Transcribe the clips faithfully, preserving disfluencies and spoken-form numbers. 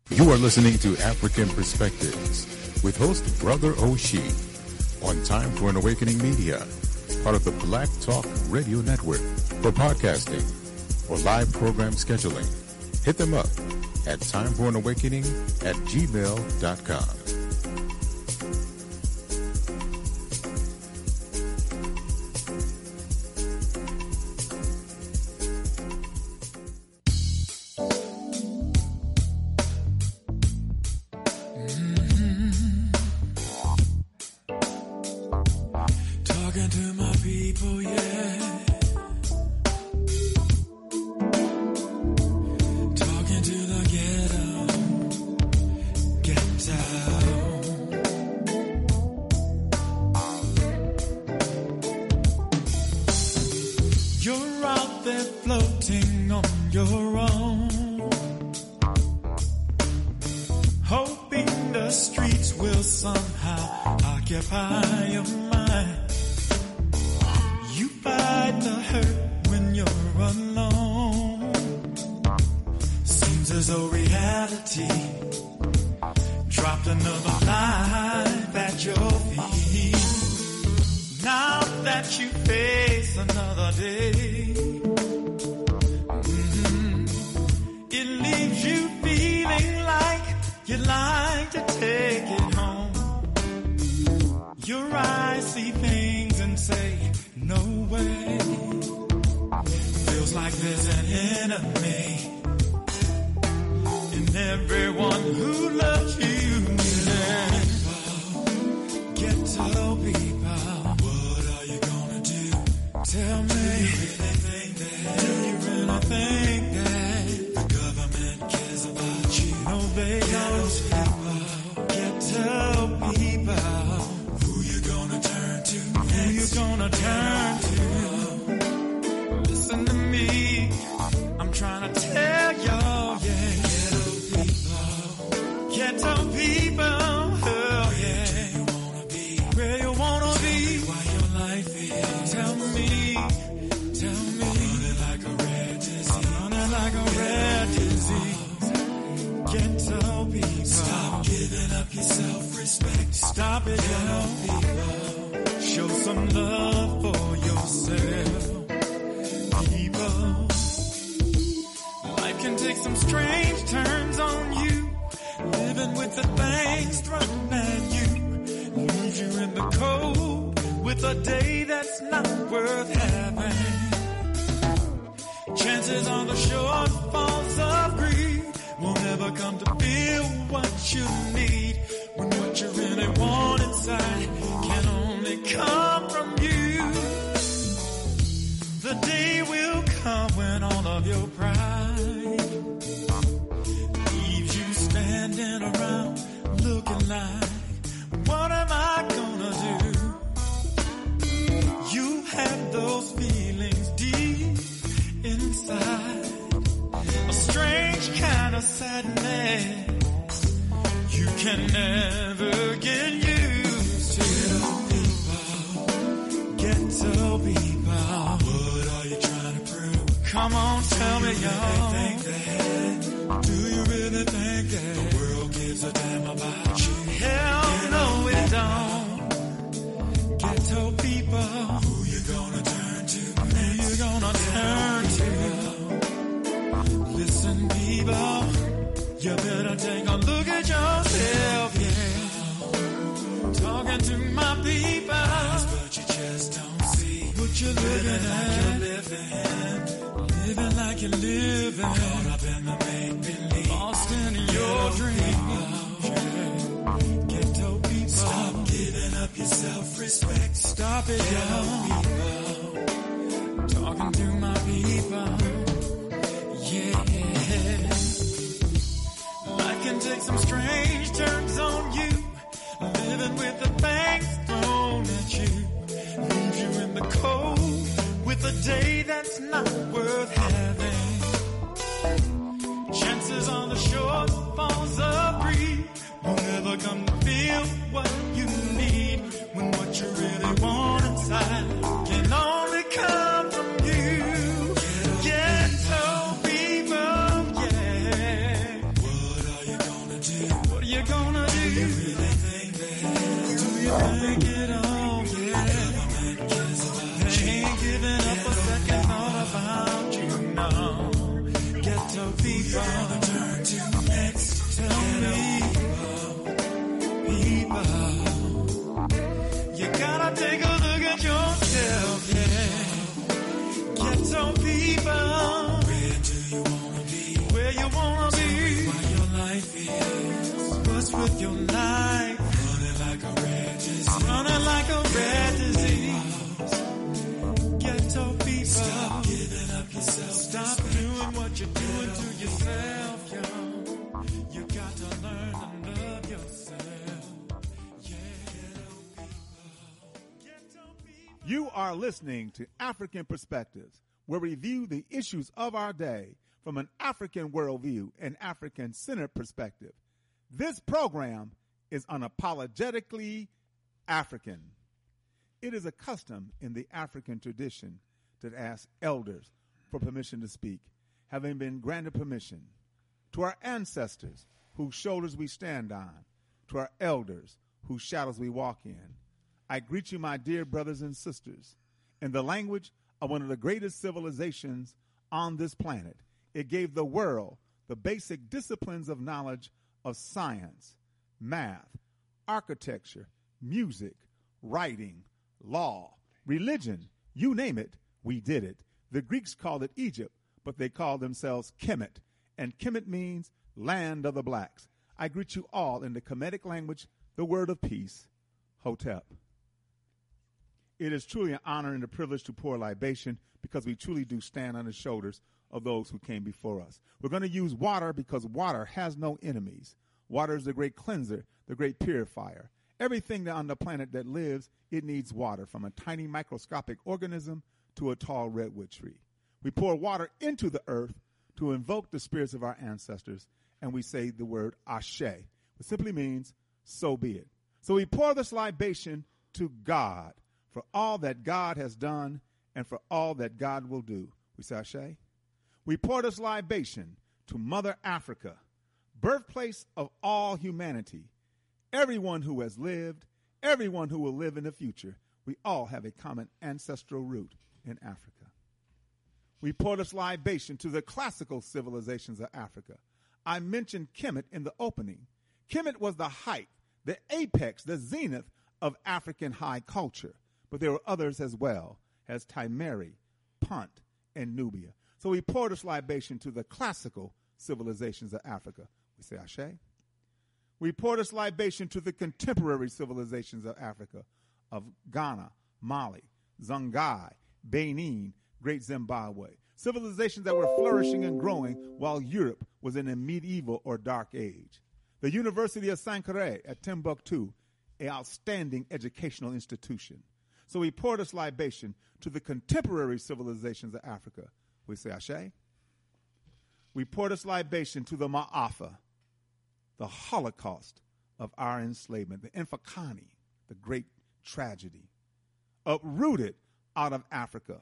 You are listening to African Perspectives with host Brother Oshi on Time for an Awakening Media, part of the Black Talk Radio Network. For podcasting or live program scheduling, hit them up at timeforanawakening at gmail dot com. Ghetto people, yeah. What are you gonna with your knife, running like a red disease, running like a red disease. Ghetto people, stop giving up yourself. Stop doing what you're doing to yourself, yo. You got to learn to love yourself. Yeah. Ghetto people. You are listening to African Perspectives, where we view the issues of our day from an African worldview and African-centered perspective. This program is unapologetically African. It is a custom in the African tradition to ask elders for permission to speak, having been granted permission. To our ancestors, whose shoulders we stand on, to our elders, whose shadows we walk in, I greet you, my dear brothers and sisters, in the language of one of the greatest civilizations on this planet. It gave the world the basic disciplines of knowledge of science, math, architecture, music, writing, law, religion, you name it, we did it. The Greeks called it Egypt, but they called themselves Kemet, and Kemet means land of the blacks. I greet you all in the Kemetic language, the word of peace, Hotep. It is truly an honor and a privilege to pour libation because we truly do stand on the shoulders of those who came before us. We're going to use water because water has no enemies. Water is the great cleanser, the great purifier. Everything on the planet that lives, it needs water, from a tiny microscopic organism to a tall redwood tree. We pour water into the earth to invoke the spirits of our ancestors, and we say the word Ashe, which simply means, so be it. So we pour this libation to God for all that God has done and for all that God will do. We say Ashe. We pour this libation to Mother Africa, birthplace of all humanity, everyone who has lived, everyone who will live in the future. We all have a common ancestral root in Africa. We pour this libation to the classical civilizations of Africa. I mentioned Kemet in the opening. Kemet was the height, the apex, the zenith of African high culture. But there were others as well, as Timeri, Punt, and Nubia. So we pour this libation to the classical civilizations of Africa. We say Ashe. We pour this libation to the contemporary civilizations of Africa, of Ghana, Mali, Songhai, Benin, Great Zimbabwe. Civilizations that were flourishing and growing while Europe was in a medieval or dark age. The University of Sankore at Timbuktu, an outstanding educational institution. So we pour this libation to the contemporary civilizations of Africa. We say Ashe. We pour this libation to the Ma'afa, the Holocaust of our enslavement, the Infakani, the great tragedy, uprooted out of Africa.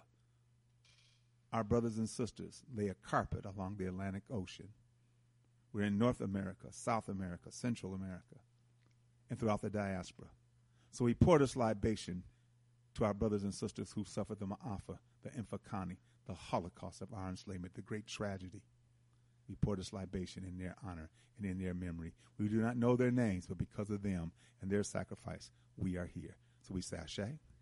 Our brothers and sisters lay a carpet along the Atlantic Ocean. We're in North America, South America, Central America, and throughout the diaspora. So we pour this libation to our brothers and sisters who suffered the Ma'afa, the Infakani, the Holocaust of our enslavement, the great tragedy. We pour this libation in their honor and in their memory. We do not know their names, but because of them and their sacrifice, we are here. So we say Ashe.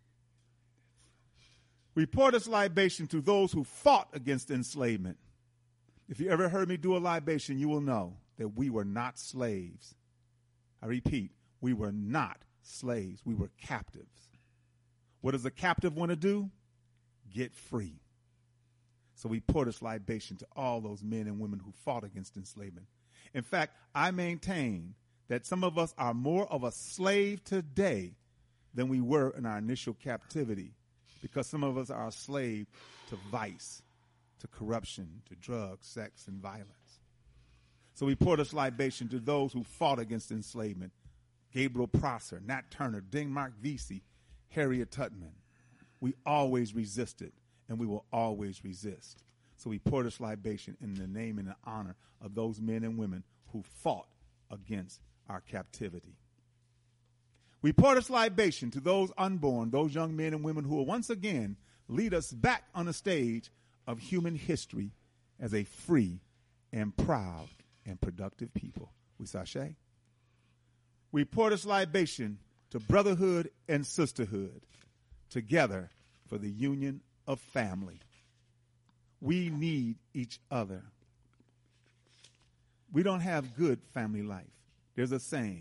We pour this libation to those who fought against enslavement. If you ever heard me do a libation, you will know that we were not slaves. I repeat, we were not slaves. We were captives. What does a captive want to do? Get free. So we pour this libation to all those men and women who fought against enslavement. In fact, I maintain that some of us are more of a slave today than we were in our initial captivity, because some of us are a slave to vice, to corruption, to drugs, sex, and violence. So we pour this libation to those who fought against enslavement. Gabriel Prosser, Nat Turner, Denmark Vesey, Harriet Tubman. We always resisted, and we will always resist. So we pour this libation in the name and the honor of those men and women who fought against our captivity. We pour this libation to those unborn, those young men and women who will once again lead us back on the stage of human history as a free and proud and productive people. We sashay. We pour this libation to brotherhood and sisterhood, together for the union of family. We need each other. We don't have good family life. There's a saying,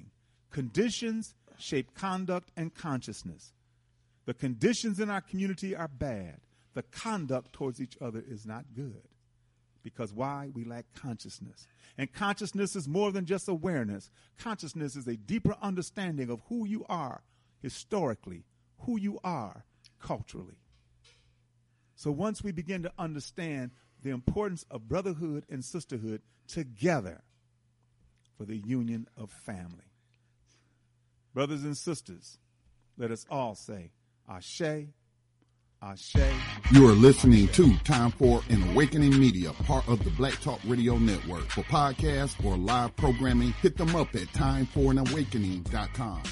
Conditions shape conduct and consciousness. The conditions in our community are bad. The conduct towards each other is not good. Because why? We lack consciousness. And consciousness is more than just awareness. Consciousness is a deeper understanding of who you are historically, who you are culturally. So once we begin to understand the importance of brotherhood and sisterhood together for the union of family. Brothers and sisters, let us all say, Ashe, Ashe. You are listening to Time for an Awakening Media, part of the Black Talk Radio Network. For podcasts or live programming, hit them up at time for an awakening dot com.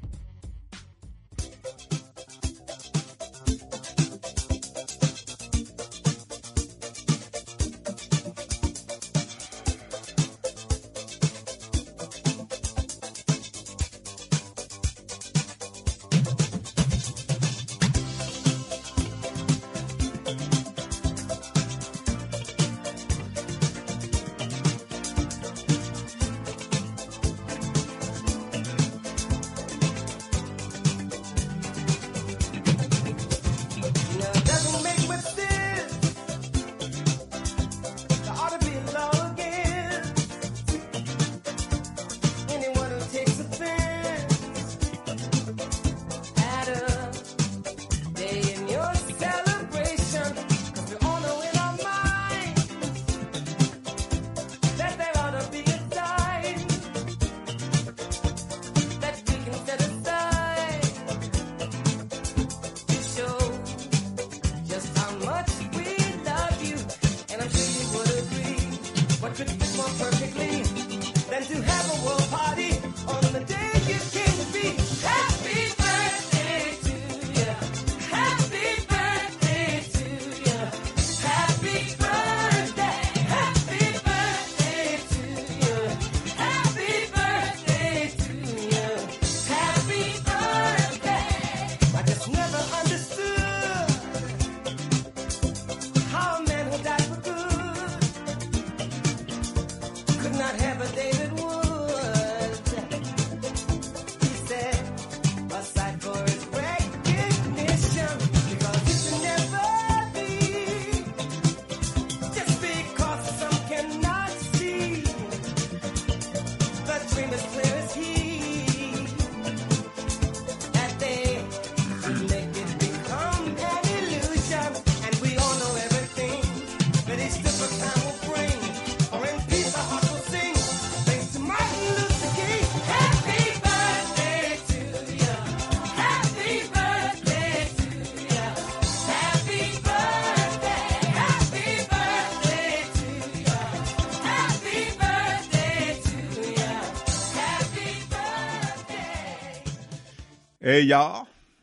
Hey, y'all.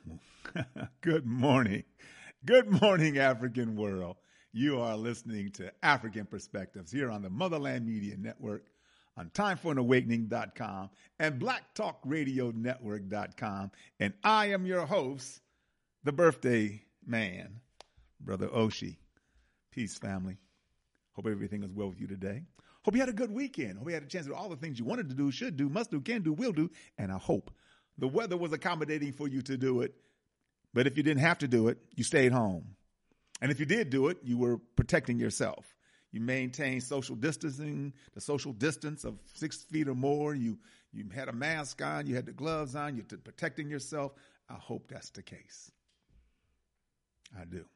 Good morning. Good morning, African world. You are listening to African Perspectives here on the Motherland Media Network, on time for an awakening dot com and black talk radio network dot com. And I am your host, the birthday man, Brother Oshi. Peace, family. Hope everything is well with you today. Hope you had a good weekend. Hope you had a chance to do all the things you wanted to do, should do, must do, can do, will do. And I hope the weather was accommodating for you to do it. But if you didn't have to do it, you stayed home. And if you did do it, you were protecting yourself. You maintained social distancing, the social distance of six feet or more. You you had a mask on. You had the gloves on. You're protecting yourself. I hope that's the case. I do.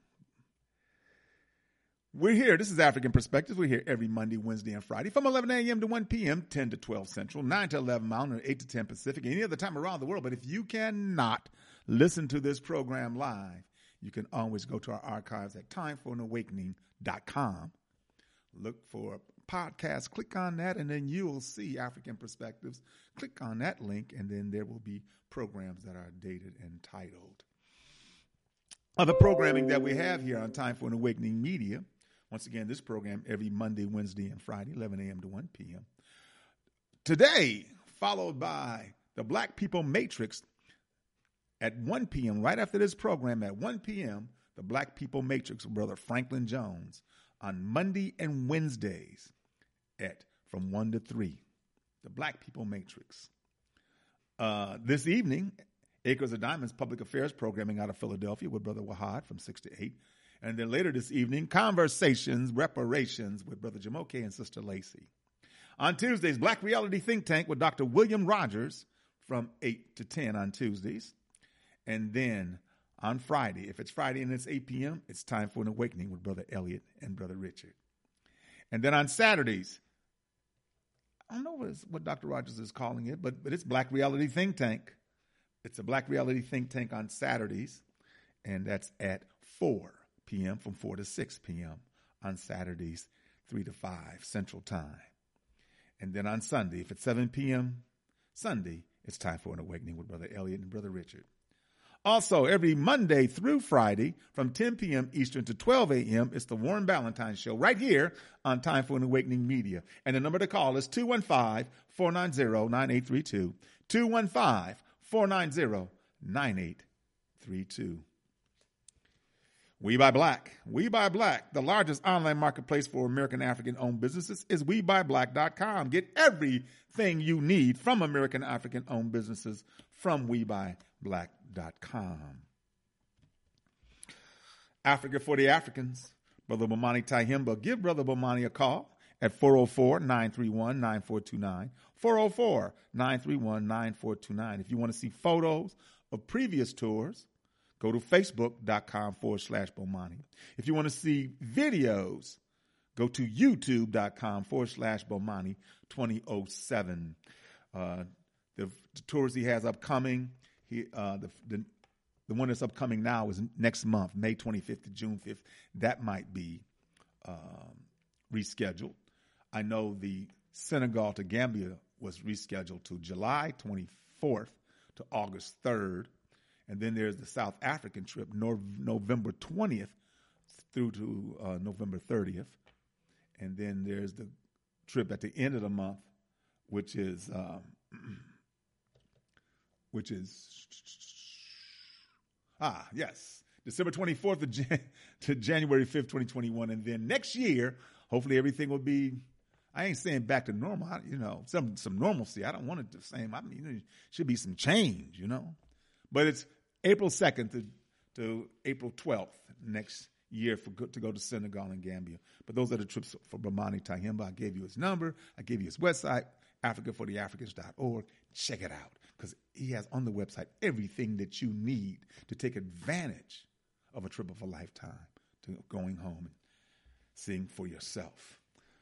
We're here. This is African Perspectives. We're here every Monday, Wednesday, and Friday from eleven a.m. to one p.m., ten to twelve Central, nine to eleven Mountain, or eight to ten Pacific, any other time around the world. But if you cannot listen to this program live, you can always go to our archives at time for an awakening dot com. Look for a podcast, click on that, and then you will see African Perspectives. Click on that link, and then there will be programs that are dated and titled. Other programming that we have here on Time for an Awakening Media. Once again, this program every Monday, Wednesday, and Friday, eleven a.m. to one p.m. Today, followed by the Black People Matrix at one p.m., right after this program at one p.m., the Black People Matrix with Brother Franklin Jones on Monday and Wednesdays at from one to three, the Black People Matrix. Uh, this evening, Acres of Diamonds Public Affairs programming out of Philadelphia with Brother Wahad from six to eight. And then later this evening, Conversations, Reparations with Brother Jamoke and Sister Lacey. On Tuesdays, Black Reality Think Tank with Doctor William Rogers from eight to ten on Tuesdays. And then on Friday, if it's Friday and it's eight p.m., it's time for an awakening with Brother Elliot and Brother Richard. And then on Saturdays, I don't know what, what Doctor Rogers is calling it, but, but it's Black Reality Think Tank. It's a Black Reality Think Tank on Saturdays, and that's at four p.m. from four to six p.m. on Saturdays, three to five Central Time. And then on Sunday, if it's seven p.m. Sunday, it's time for an awakening with Brother Elliot and Brother Richard. Also, every Monday through Friday from ten p.m. Eastern to twelve a.m., it's the Warren Ballantyne Show right here on Time for an Awakening Media. And the number to call is two one five, four nine zero, nine eight three two, two one five, four nine zero, nine eight three two. We Buy Black. We Buy Black, the largest online marketplace for American African-owned businesses, is we buy black dot com. Get everything you need from American African-owned businesses from we buy black dot com. Africa for the Africans. Brother Bomani Tyehimba. Give Brother Bomani a call at four oh four, nine three one, nine four two nine. four oh four, nine three one, nine four two nine. If you want to see photos of previous tours, go to facebook.com forward slash Bomani. If you want to see videos, go to youtube.com forward slash Bomani 2007. Uh, the, the tours he has upcoming, he uh, the, the the one that's upcoming now is next month, May twenty-fifth to June fifth. That might be um, rescheduled. I know the Senegal to Gambia was rescheduled to July twenty-fourth to August third. And then there's the South African trip, no, November twentieth through to uh, November thirtieth. And then there's the trip at the end of the month, which is um, which is ah yes, December twenty-fourth to, Jan- to January fifth, twenty twenty-one. And then next year, hopefully everything will be. I ain't saying back to normal, I, you know, some some normalcy. I don't want it the same. I mean, there should be some change, you know. But it's April second to, to April twelfth next year for go, to go to Senegal and Gambia. But those are the trips for Bomani Tyehimba. I gave you his number. I gave you his website, africa for the africans dot org. Check it out because he has on the website everything that you need to take advantage of a trip of a lifetime to going home and seeing for yourself.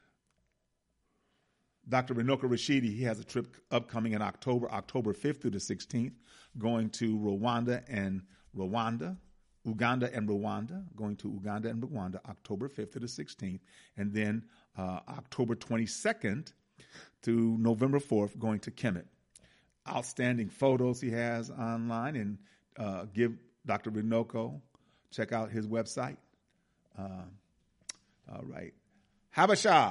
Doctor Renoka Rashidi, he has a trip upcoming in October, October fifth through the sixteenth, going to Rwanda and Rwanda, Uganda and Rwanda, going to Uganda and Rwanda, October fifth to the sixteenth, and then uh, October twenty-second to November fourth, going to Kemet. Outstanding photos he has online, and uh, give Doctor Renoko, check out his website. Uh, all right. Habasha.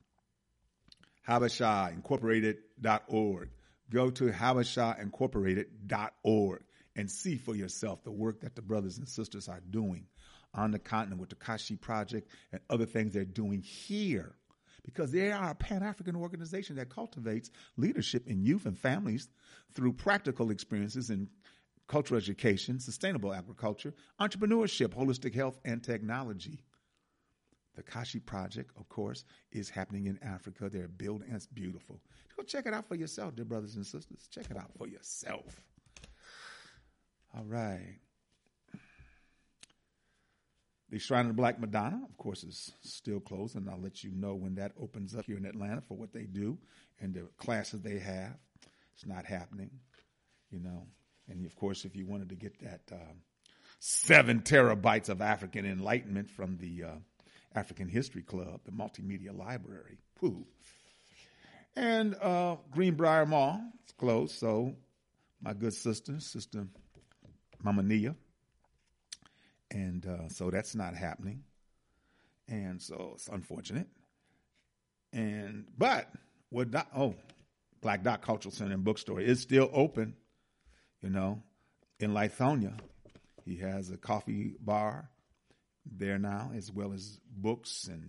Habasha Incorporated dot org. Go to Habasha Incorporated dot org and see for yourself the work that the brothers and sisters are doing on the continent with the Kashi Project and other things they're doing here. Because they are a Pan-African organization that cultivates leadership in youth and families through practical experiences in cultural education, sustainable agriculture, entrepreneurship, holistic health, and technology. The Kashi Project, of course, is happening in Africa. They're building, and it's beautiful. Go check it out for yourself, dear brothers and sisters. Check it out for yourself. All right. The Shrine of the Black Madonna, of course, is still closed, and I'll let you know when that opens up here in Atlanta for what they do and the classes they have. It's not happening, you know. And, of course, if you wanted to get that uh, seven terabytes of African enlightenment from the uh, African History Club, the Multimedia Library, whoo. And uh, Greenbrier Mall is closed, so my good sister, Sister Mama Nia, and uh, so that's not happening. And so it's unfortunate. And but what? Dot, oh, Black Dot Cultural Center and Bookstore is still open. You know, in Lithonia, he has a coffee bar there now, as well as books and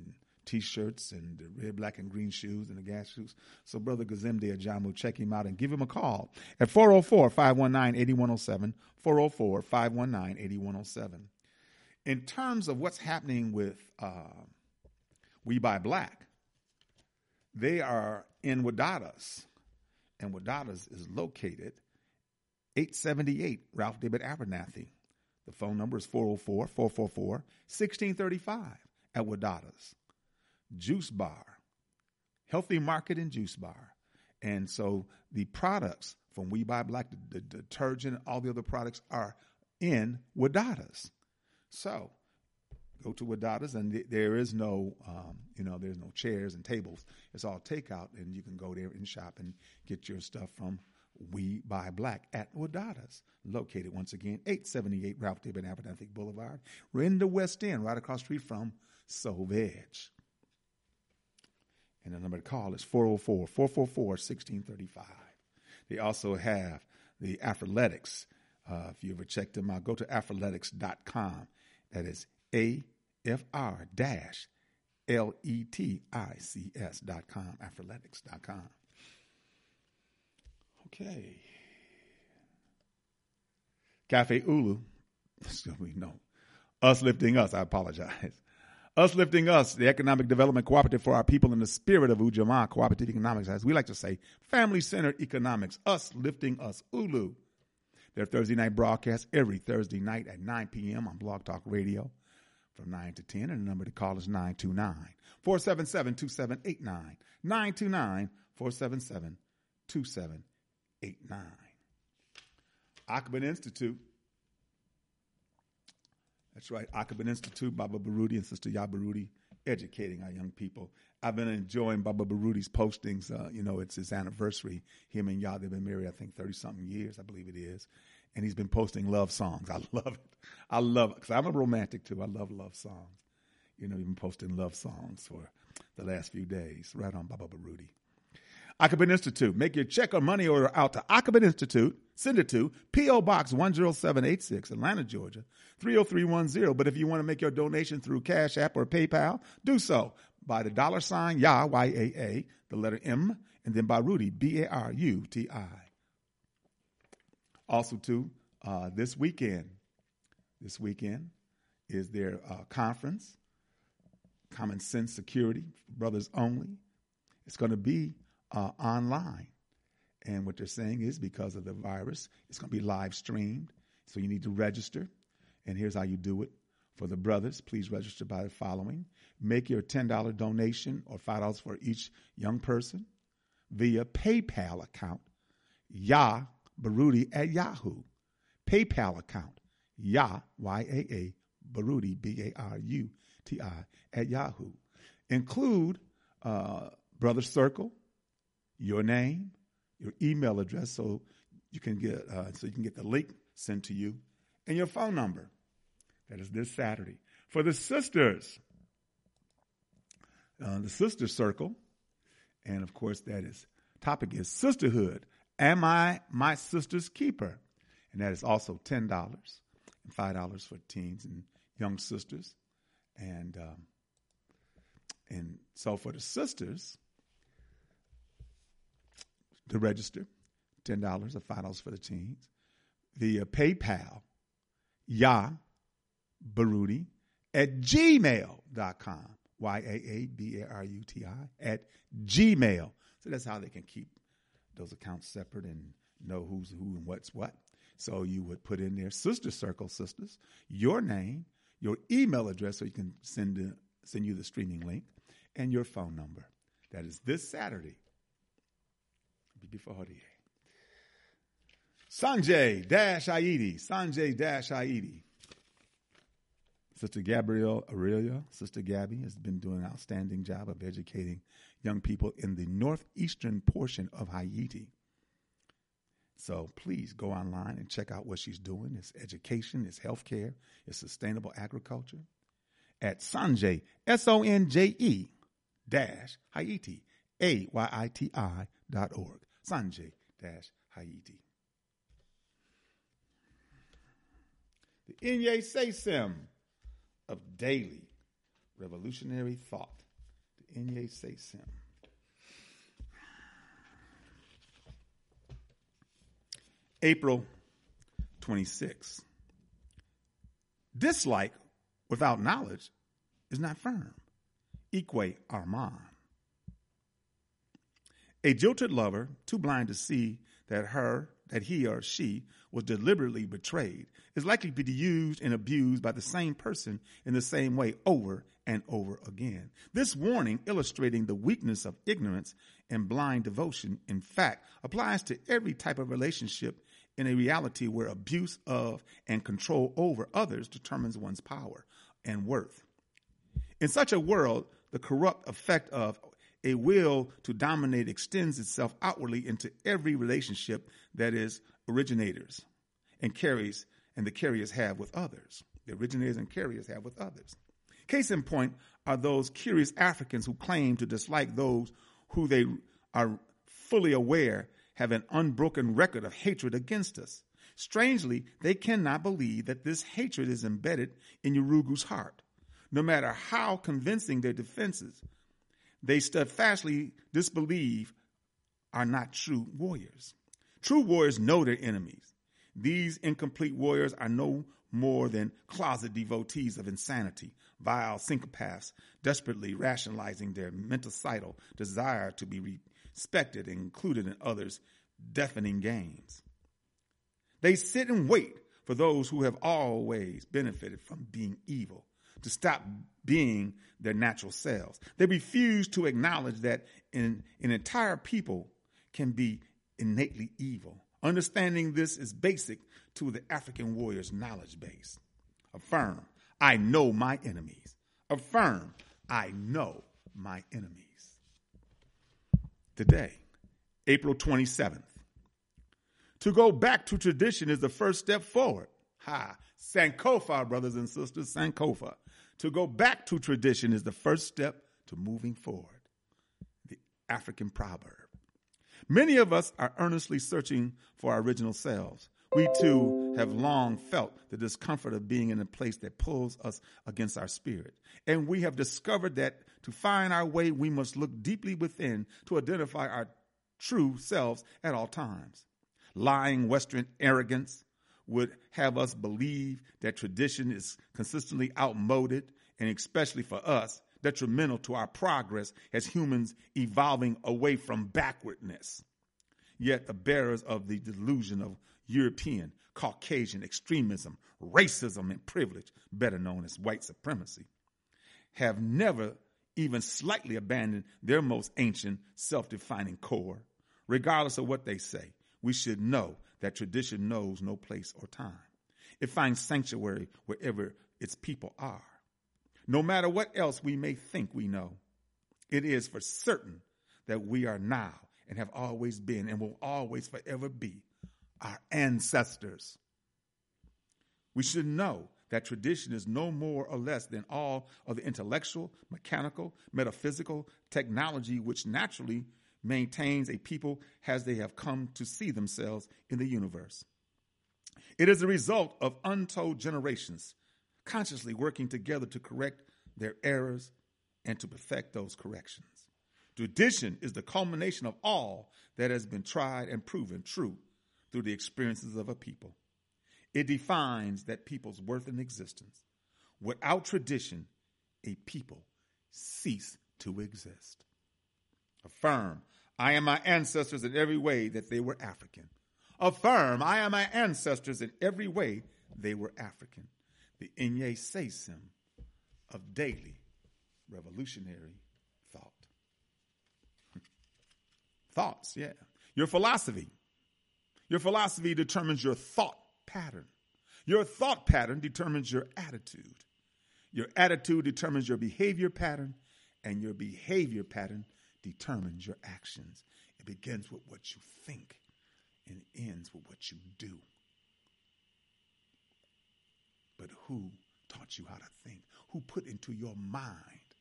T-shirts and the red, black, and green shoes and the gas shoes. So Brother Gazemde Ajamu, check him out and give him a call at four oh four, five one nine, eight one oh seven, four oh four, five one nine, eight one oh seven. In terms of what's happening with uh, We Buy Black, they are in Wadadas, and Wadadas is located eight seventy-eight Ralph David Abernathy. The phone number is four oh four, four four four, one six three five at Wadadas. Juice Bar, Healthy Market and Juice Bar. And so the products from We Buy Black, the, the detergent, all the other products are in Wadadas. So go to Wadadas, and th- there is no, um, you know, there's no chairs and tables. It's all takeout, and you can go there and shop and get your stuff from We Buy Black at Wadadas, located once again, eight seventy-eight Ralph David Abernathy Boulevard. We're in the West End, right across the street from Sauvage. And the number to call is four oh four, four four four, one six three five. They also have the Afroletics. Uh, if you ever check them out, go to afroletics dot com. That is A F R dash L E T I C S dot com, afroletics dot com. Okay. Cafe Ulu, no, Us Lifting Us, I apologize. Us Lifting Us, the economic development cooperative for our people in the spirit of Ujamaa cooperative economics, as we like to say, family-centered economics. Us Lifting Us, Ulu. Their Thursday night broadcast every Thursday night at nine p.m. on Blog Talk Radio from nine to ten, and the number to call is nine two nine, four seven seven, two seven eight nine, nine two nine, four seven seven, two seven eight nine. Ackman Institute. That's right, Ackman Institute, Baba Baruti and Sister Ya Baruti, educating our young people. I've been enjoying Baba Baruti's postings. Uh, you know, it's his anniversary. Him and Ya, they've been married, I think, thirty-something years, I believe it is. And he's been posting love songs. I love it. I love it, because I'm a romantic, too. I love love songs. You know, he's been posting love songs for the last few days, right on Baba Baruti. Ackman Institute. Make your check or money order out to Ackman Institute. Send it to P O. Box one oh seven eight six, Atlanta, Georgia, three oh three one oh. But if you want to make your donation through Cash App or PayPal, do so by the dollar sign YA, Y A A, the letter M, and then Baruti, B A R U T I. Also, too, uh, this weekend, this weekend is their uh, conference, Common Sense Security, Brothers Only. It's going to be Uh, online. And what they're saying is because of the virus, it's going to be live streamed. So you need to register. And here's how you do it. For the brothers, please register by the following. Make your ten dollars donation or five dollars for each young person via PayPal account, Ya Baruti at Yahoo. PayPal account, Ya, Y A A, Baruti, B A R U T I, at Yahoo. Include uh, Brother Circle, your name, your email address, so you can get uh, so you can get the link sent to you, and your phone number. That is this Saturday. For the sisters, uh, the sister circle, and of course that is topic is sisterhood. Am I my sister's keeper? And that is also ten dollars and five dollars for teens and young sisters, and um, and so for the sisters. To register, ten dollars or five dollars for the teens. Via PayPal, Ya Baruti at gmail dot com. Y A A B A R U T I at Gmail. So that's how they can keep those accounts separate and know who's who and what's what. So you would put in there Sister Circle Sisters, your name, your email address so you can send, the, send you the streaming link, and your phone number. That is this Saturday. Before Sanjay Dash Aidi, Sanjay Dash Aidi. Sister Gabrielle Aurelia, Sister Gabby, has been doing an outstanding job of educating young people in the northeastern portion of Haiti. So please go online and check out what she's doing. It's education, it's healthcare, it's sustainable agriculture at Sanjay, S O N J E, dash Haiti, A Y I T I dot org. Sanjay dash Haiti. The Inye Sesem of daily revolutionary thought Inye Seisim. April twenty-sixth. Dislike without knowledge is not firm. Ikwe Arman. A jilted lover, too blind to see that her, that he or she was deliberately betrayed, is likely to be used and abused by the same person in the same way over and over again. This warning, illustrating the weakness of ignorance and blind devotion, in fact, applies to every type of relationship in a reality where abuse of and control over others determines one's power and worth. In such a world, the corrupt effect of a will to dominate extends itself outwardly into every relationship that is originators and carries and the carriers have with others. The originators and carriers have with others. Case in point are those curious Africans who claim to dislike those who they are fully aware have an unbroken record of hatred against us. Strangely, they cannot believe that this hatred is embedded in Urugu's heart. No matter how convincing their defenses, they steadfastly disbelieve are not true warriors. True warriors know their enemies. These incomplete warriors are no more than closet devotees of insanity, vile syncopaths, desperately rationalizing their menticidal desire to be respected and included in others' deafening games. They sit and wait for those who have always benefited from being evil to stop being their natural selves. They refuse to acknowledge that an, an entire people can be innately evil. Understanding this is basic to the African warrior's knowledge base. Affirm, I know my enemies. Affirm, I know my enemies. Today, April twenty-seventh. To go back to tradition is the first step forward. Ha, Sankofa, brothers and sisters, Sankofa. To go back to tradition is the first step to moving forward. The African proverb. Many of us are earnestly searching for our original selves. We too have long felt the discomfort of being in a place that pulls us against our spirit. And we have discovered that to find our way, we must look deeply within to identify our true selves at all times. Lying Western arrogance would have us believe that tradition is consistently outmoded and, especially for us, detrimental to our progress as humans evolving away from backwardness. Yet the bearers of the delusion of European, Caucasian extremism, racism, and privilege, better known as white supremacy, have never even slightly abandoned their most ancient self-defining core. Regardless of what they say, we should know that tradition knows no place or time. It finds sanctuary wherever its people are. No matter what else we may think we know, it is for certain that we are now and have always been and will always forever be our ancestors. We should know that tradition is no more or less than all of the intellectual, mechanical, metaphysical technology which naturally maintains a people as they have come to see themselves in the universe. It is a result of untold generations consciously working together to correct their errors and to perfect those corrections. Tradition is the culmination of all that has been tried and proven true through the experiences of a people. It defines that people's worth and existence. Without tradition, a people cease to exist. Affirm, I am my ancestors in every way that they were African. Affirm, I am my ancestors in every way they were African. The Inye Seisim of daily revolutionary thought. Thoughts, yeah. Your philosophy. Your philosophy determines your thought pattern. Your thought pattern determines your attitude. Your attitude determines your behavior pattern, and your behavior pattern determines your actions. It begins with what you think and ends with what you do. But who taught you how to think? Who put into your mind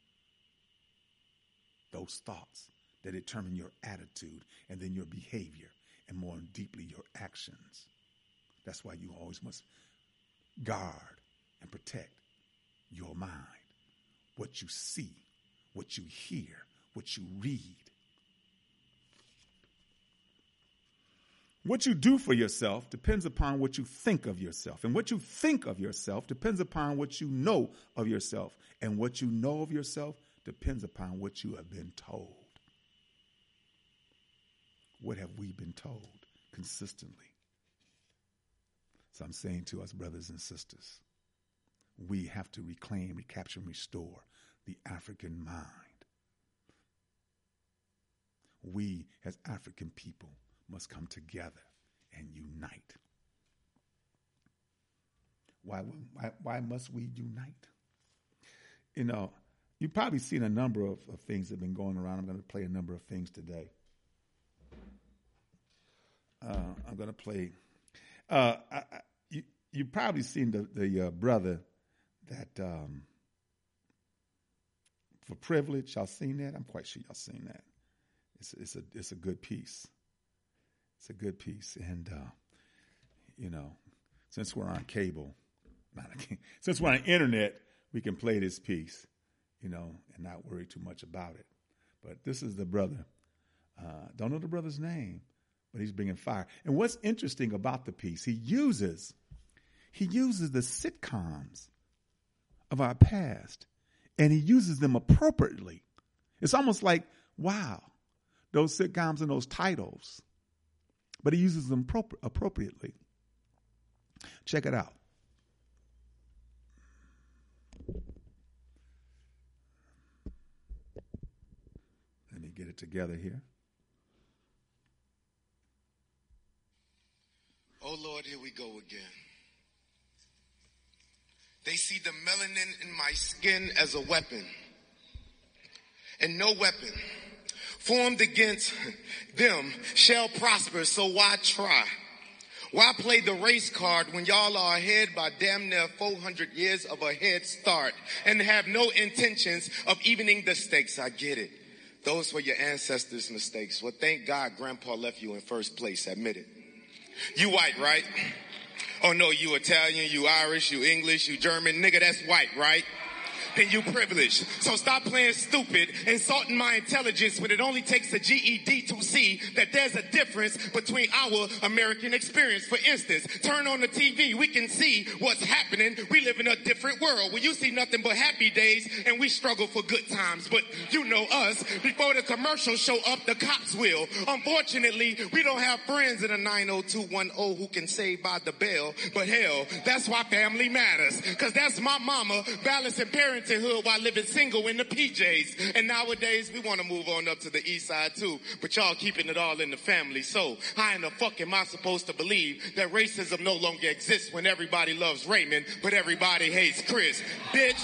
those thoughts that determine your attitude and then your behavior and more deeply your actions? That's why you always must guard and protect your mind. What you see, what you hear, what you read. What you do for yourself depends upon what you think of yourself. And what you think of yourself depends upon what you know of yourself. And what you know of yourself depends upon what you have been told. What have we been told consistently? So I'm saying to us, brothers and sisters, we have to reclaim, recapture, and restore the African mind. We, as African people, must come together and unite. Why, why, why must we unite? You know, you've probably seen a number of, of things that have been going around. I'm going to play a number of things today. Uh, I'm going to play. Uh, I, I, you, you've probably seen the, the uh, brother that, um, for privilege, y'all seen that? I'm quite sure y'all seen that. It's, it's, a, it's a good piece. It's a good piece. And, uh, you know, since we're on cable, not since we're on internet, we can play this piece, you know, and not worry too much about it. But this is the brother. Uh, don't know the brother's name, but he's bringing fire. And what's interesting about the piece, he uses, he uses the sitcoms of our past, and he uses them appropriately. It's almost like, wow, those sitcoms and those titles. But he uses them pro- appropriately. Check it out. Let me get it together here. Oh, Lord, here we go again. They see the melanin in my skin as a weapon. And no weapon formed against them shall prosper, so why try? Why play the race card when y'all are ahead by damn near four hundred years of a head start and have no intentions of evening the stakes? I get it. Those were your ancestors' mistakes. Well, thank God Grandpa left you in first place. Admit it. You white, right? Oh, no, you Italian, you Irish, you English, you German. Nigga, that's white, right? Then you privileged. So stop playing stupid, insulting my intelligence when it only takes a G E D to see that there's a difference between our American experience. For instance, turn on the T V. We can see what's happening. We live in a different world where you see nothing but happy days and we struggle for good times. But you know us. Before the commercials show up, the cops will. Unfortunately, we don't have friends in a nine oh two one oh who can save by the bell. But hell, that's why family matters. Because that's my mama balancing parenting hood while living single in the P Js. And nowadays we want to move on up to the east side too, but y'all keeping it all in the family. So how in the fuck am I supposed to believe that racism no longer exists when everybody loves Raymond but everybody hates Chris? Bitch,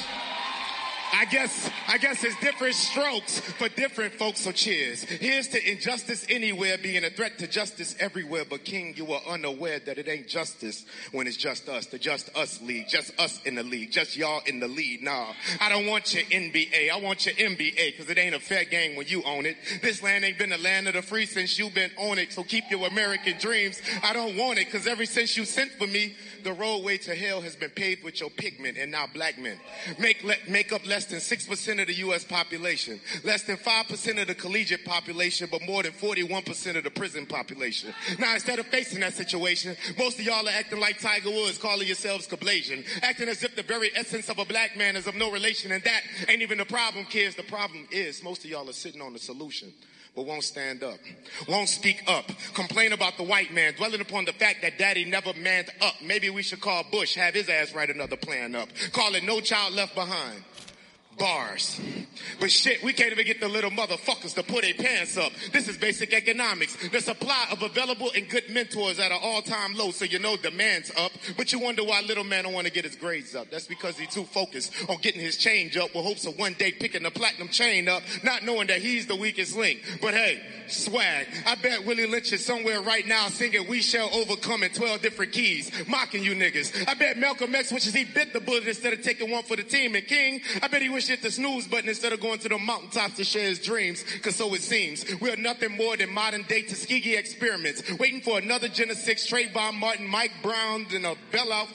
I guess, I guess it's different strokes for different folks, so cheers. Here's to injustice anywhere being a threat to justice everywhere. But King, you are unaware that it ain't justice when it's just us, the Just Us League, just us in the league, just y'all in the lead. Nah, I don't want your N B A, I want your M B A, cause it ain't a fair game when you own it. This land ain't been the land of the free since you been on it, so keep your American dreams. I don't want it, cause ever since you sent for me, the roadway to hell has been paved with your pigment, and now black men make, le- make up less than six percent of the U S population, less than five percent of the collegiate population, but more than forty-one percent of the prison population. Now, instead of facing that situation, most of y'all are acting like Tiger Woods, calling yourselves Kablasian, acting as if the very essence of a black man is of no relation, and that ain't even the problem, kids. The problem is most of y'all are sitting on the solution, but won't stand up, won't speak up, complain about the white man, dwelling upon the fact that daddy never manned up. Maybe we should call Bush, have his ass write another plan up, call it No Child Left Behind. Bars. But shit, we can't even get the little motherfuckers to put their pants up. This is basic economics. The supply of available and good mentors at an all-time low, so you know demand's up. But you wonder why little man don't want to get his grades up. That's because he's too focused on getting his change up with hopes of one day picking the platinum chain up, not knowing that he's the weakest link. But hey, swag. I bet Willie Lynch is somewhere right now singing We Shall Overcome in twelve different keys, mocking you niggas. I bet Malcolm X wishes he bit the bullet instead of taking one for the team. And King, I bet he wishes hit the snooze button instead of going to the mountaintops to share his dreams, because so it seems we are nothing more than modern day Tuskegee experiments, waiting for another Gen six, Trayvon Martin, Mike Brown, and a bailout from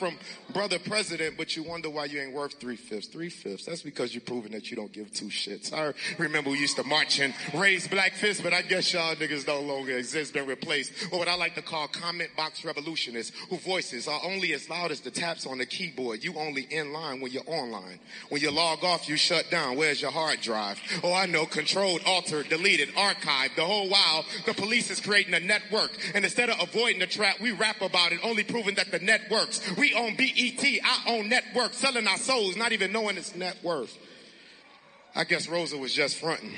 brother president, but you wonder why you ain't worth three-fifths. Three-fifths, that's because you're proving that you don't give two shits. I remember we used to march and raise black fists, but I guess y'all niggas no longer exist, been replaced with what I like to call comment box revolutionists, who voices are only as loud as the taps on the keyboard. You only in line when you're online. When you log off, you shut down. Where's your hard drive? Oh, I know, controlled, altered, deleted, archived. The whole while, the police is creating a network. And instead of avoiding the trap, we rap about it, only proving that the net works. We own B E T, I own network, selling our souls, not even knowing its net worth. I guess Rosa was just fronting.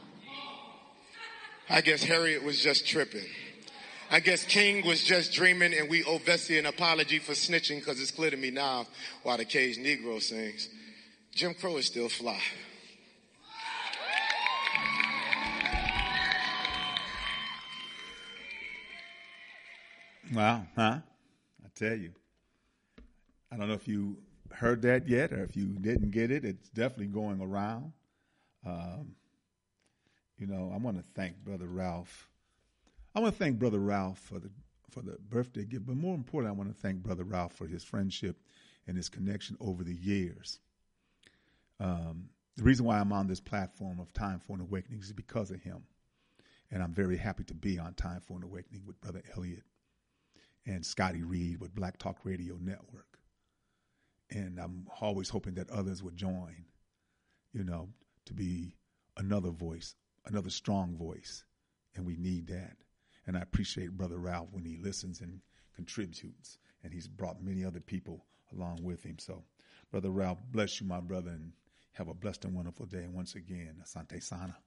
I guess Harriet was just tripping. I guess King was just dreaming, and we owe Vesey an apology for snitching, because it's clear to me now why the Caged Negro sings. Jim Crow is still fly. Wow, huh? I tell you. I don't know if you heard that yet, or if you didn't get it. It's definitely going around. Um, you know, I want to thank Brother Ralph. I want to thank Brother Ralph for the for the birthday gift, but more important, I want to thank Brother Ralph for his friendship and his connection over the years. Um, the reason why I'm on this platform of Time for an Awakening is because of him, and I'm very happy to be on Time for an Awakening with Brother Elliot and Scotty Reed with Black Talk Radio Network. And I'm always hoping that others would join, you know, to be another voice, another strong voice. And we need that. And I appreciate Brother Ralph when he listens and contributes. And he's brought many other people along with him. So, Brother Ralph, bless you, my brother, and have a blessed and wonderful day. And once again, Asante Sana.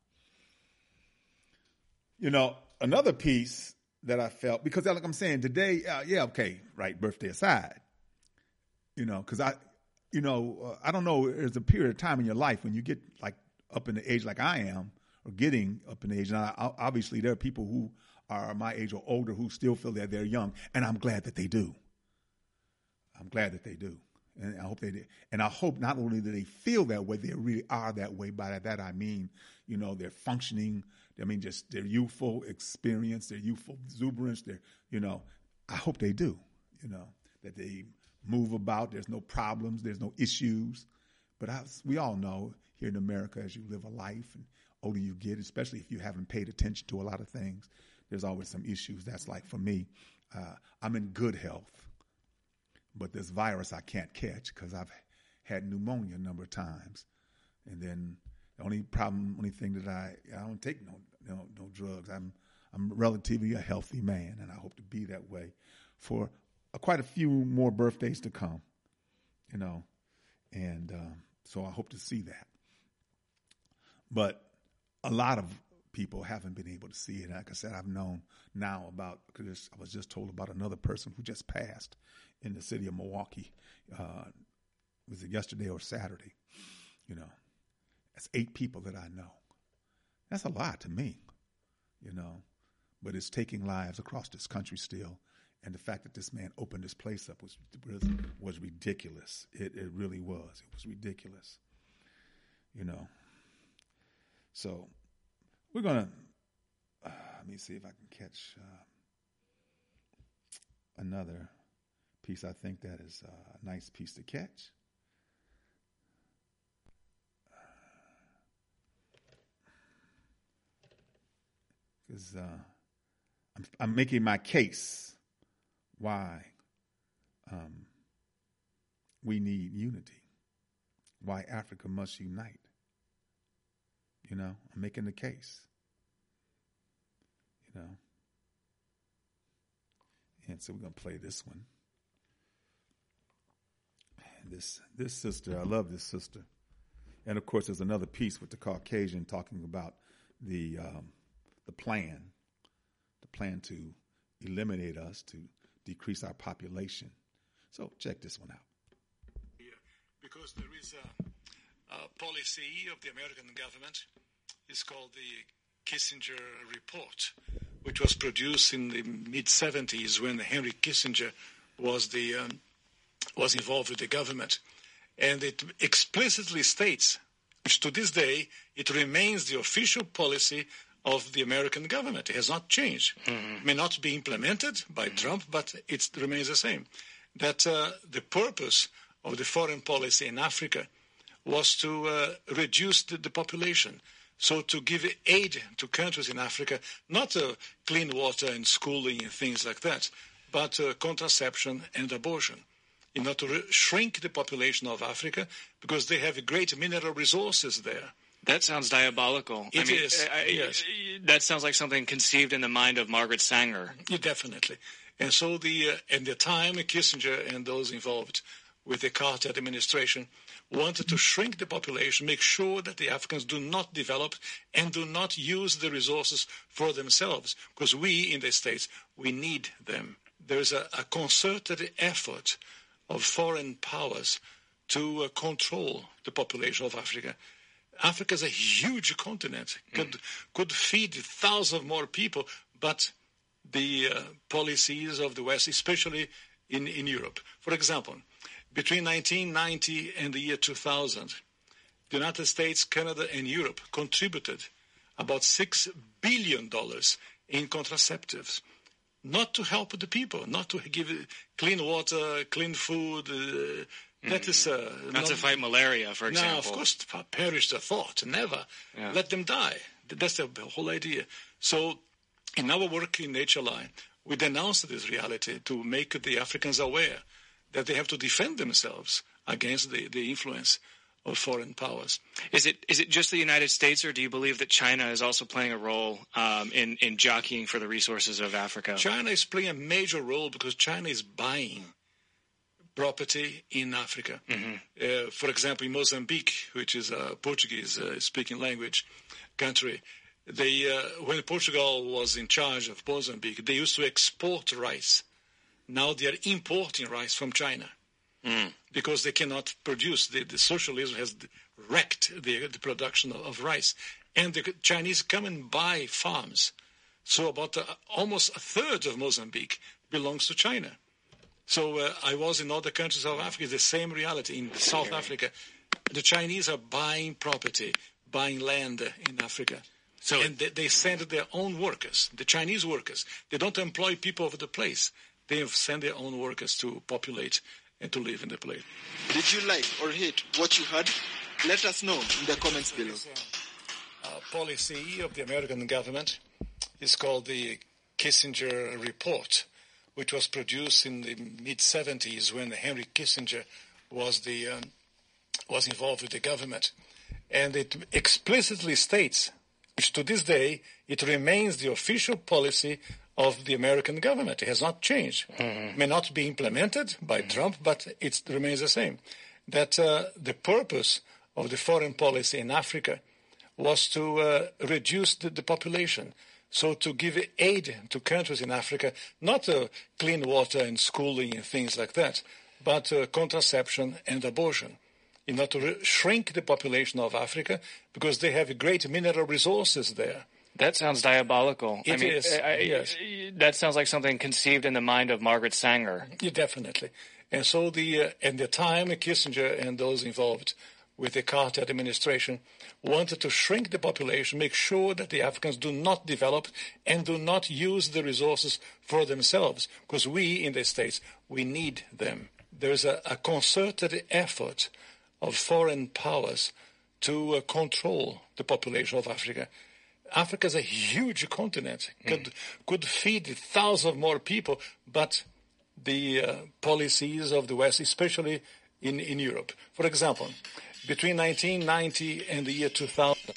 You know, another piece that I felt, because like I'm saying today, uh, yeah, okay, right, birthday aside. You know, because I, you know, uh, I don't know, there's a period of time in your life when you get like up in the age like I am, or getting up in age. And I, obviously there are people who are my age or older who still feel that they're young. And I'm glad that they do. I'm glad that they do. And I hope they did. And I hope not only do they feel that way, they really are that way. By that I mean, you know, they're functioning. I mean, just their youthful experience, their youthful exuberance, their, you know, I hope they do, you know, that they move about. There's no problems. There's no issues. But I, we all know here in America, as you live a life and older you get, especially if you haven't paid attention to a lot of things, there's always some issues. That's like for me, uh, I'm in good health, but this virus I can't catch because I've had pneumonia a number of times. And then the only problem, only thing that I, I don't take no, no, no drugs. I'm, I'm relatively a healthy man, and I hope to be that way for quite a few more birthdays to come, you know, and um, so I hope to see that. But a lot of people haven't been able to see it. Like I said, I've known now about, because I was just told about another person who just passed in the city of Milwaukee. Uh, was it yesterday or Saturday? You know, that's eight people that I know. That's a lot to me, you know, but it's taking lives across this country still. And the fact that this man opened this place up was was, was ridiculous. It, it really was. It was ridiculous, you know. So we're going to, uh, let me see if I can catch uh, another piece. I think that is a nice piece to catch. Because uh, I'm, I'm making my case why um, we need unity, why Africa must unite. You know, I'm making the case, you know. And so we're going to play this one. And this this sister, I love this sister. And, of course, there's another piece with the Caucasian talking about the um, the plan, the plan to eliminate us, to decrease our population. So check this one out. Yeah, because there is a, a policy of the American government. It's called the Kissinger Report, which was produced in the mid seventies when Henry Kissinger was the um, was involved with the government. And it explicitly states, which to this day, it remains the official policy of the American government. It has not changed. Mm-hmm. It may not be implemented by mm-hmm. Trump, but it remains the same. that uh, the purpose of the foreign policy in Africa was to uh, reduce the, the population. So to give aid to countries in Africa, not uh, clean water and schooling and things like that, but uh, contraception and abortion, in order to re- shrink the population of Africa because they have great mineral resources there. That sounds diabolical. It I mean, is, I, yes. That sounds like something conceived in the mind of Margaret Sanger. Yeah, definitely. And so the uh, at the time, Kissinger and those involved with the Carter administration wanted to shrink the population, make sure that the Africans do not develop and do not use the resources for themselves, because we in the States, we need them. There's a, a concerted effort of foreign powers to uh, control the population of Africa. Africa is a huge continent, could, mm. could feed thousands more people, but the uh, policies of the West, especially in, in Europe. For example, between nineteen ninety and the year two thousand, the United States, Canada, and Europe contributed about six billion dollars in contraceptives, not to help the people, not to give clean water, clean food. Uh, that mm. is uh, not, not to fight malaria, for example. No, of course, perish the thought, never. Yeah. Let them die. That's the whole idea. So in our work in H L I, we denounced this reality to make the Africans aware that they have to defend themselves against the, the influence of foreign powers. Is it is it just the United States, or do you believe that China is also playing a role um, in, in jockeying for the resources of Africa? China is playing a major role because China is buying property in Africa. Mm-hmm. Uh, for example, in Mozambique, which is a Portuguese-speaking uh, language country, they uh, when Portugal was in charge of Mozambique, they used to export rice. Now they are importing rice from China mm. because they cannot produce. The, the socialism has wrecked the, the production of, of rice. And the Chinese come and buy farms. So about uh, almost a third of Mozambique belongs to China. So uh, I was in other countries of Africa, the same reality. In South Africa, the Chinese are buying property, buying land in Africa. So and they, they send their own workers, the Chinese workers. They don't employ people over the place. They have sent their own workers to populate and to live in the place. Did you like or hate what you heard? Let us know in the comments below. A policy of the American government is called the Kissinger Report, which was produced in the mid seventies when Henry Kissinger was the um, was involved with the government. And it explicitly states, which to this day, it remains the official policy of the American government. It has not changed. Mm-hmm. It may not be implemented by mm-hmm. Trump, but it remains the same. That uh, the purpose of the foreign policy in Africa was to uh, reduce the, the population. So to give aid to countries in Africa, not uh, clean water and schooling and things like that, but uh, contraception and abortion, in order to re- shrink the population of Africa because they have great mineral resources there. That sounds diabolical. It I mean, is, I, yes. That sounds like something conceived in the mind of Margaret Sanger. Yeah, definitely. And so the uh, at the time, Kissinger and those involved with the Carter administration wanted to shrink the population, make sure that the Africans do not develop and do not use the resources for themselves, because we in the States, we need them. There's a, a concerted effort of foreign powers to uh, control the population of Africa. Africa is a huge continent, could, mm. could feed thousands more people, but the uh, policies of the West, especially in, in Europe. For example, between nineteen ninety and the year two thousand.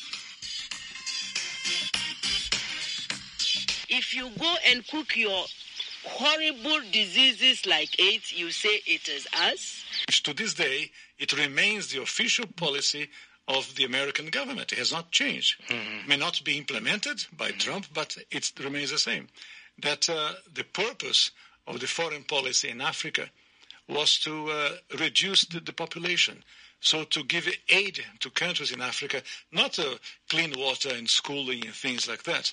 If you go and cook your horrible diseases like AIDS, you say it is us. Which to this day, it remains the official policy of the American government. It has not changed. Mm-hmm. It may not be implemented by mm-hmm. Trump, but it remains the same. That uh, the purpose of the foreign policy in Africa was to uh, reduce the, the population. So to give aid to countries in Africa, not uh, clean water and schooling and things like that.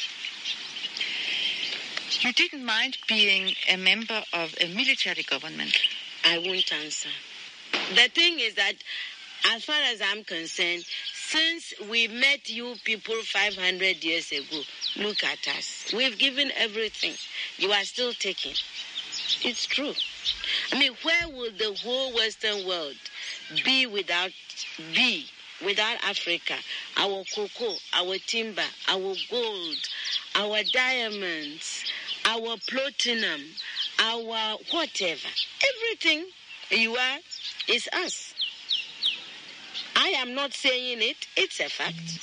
You didn't mind being a member of a military government? I won't answer. The thing is that, as far as I'm concerned, since we met you people five hundred years ago, look at us. We've given everything. You are still taking. It's true. I mean, where will the whole Western world be without be without Africa? Our cocoa, our timber, our gold, our diamonds, our platinum, our whatever. Everything you are is us. I am not saying it, it's a fact.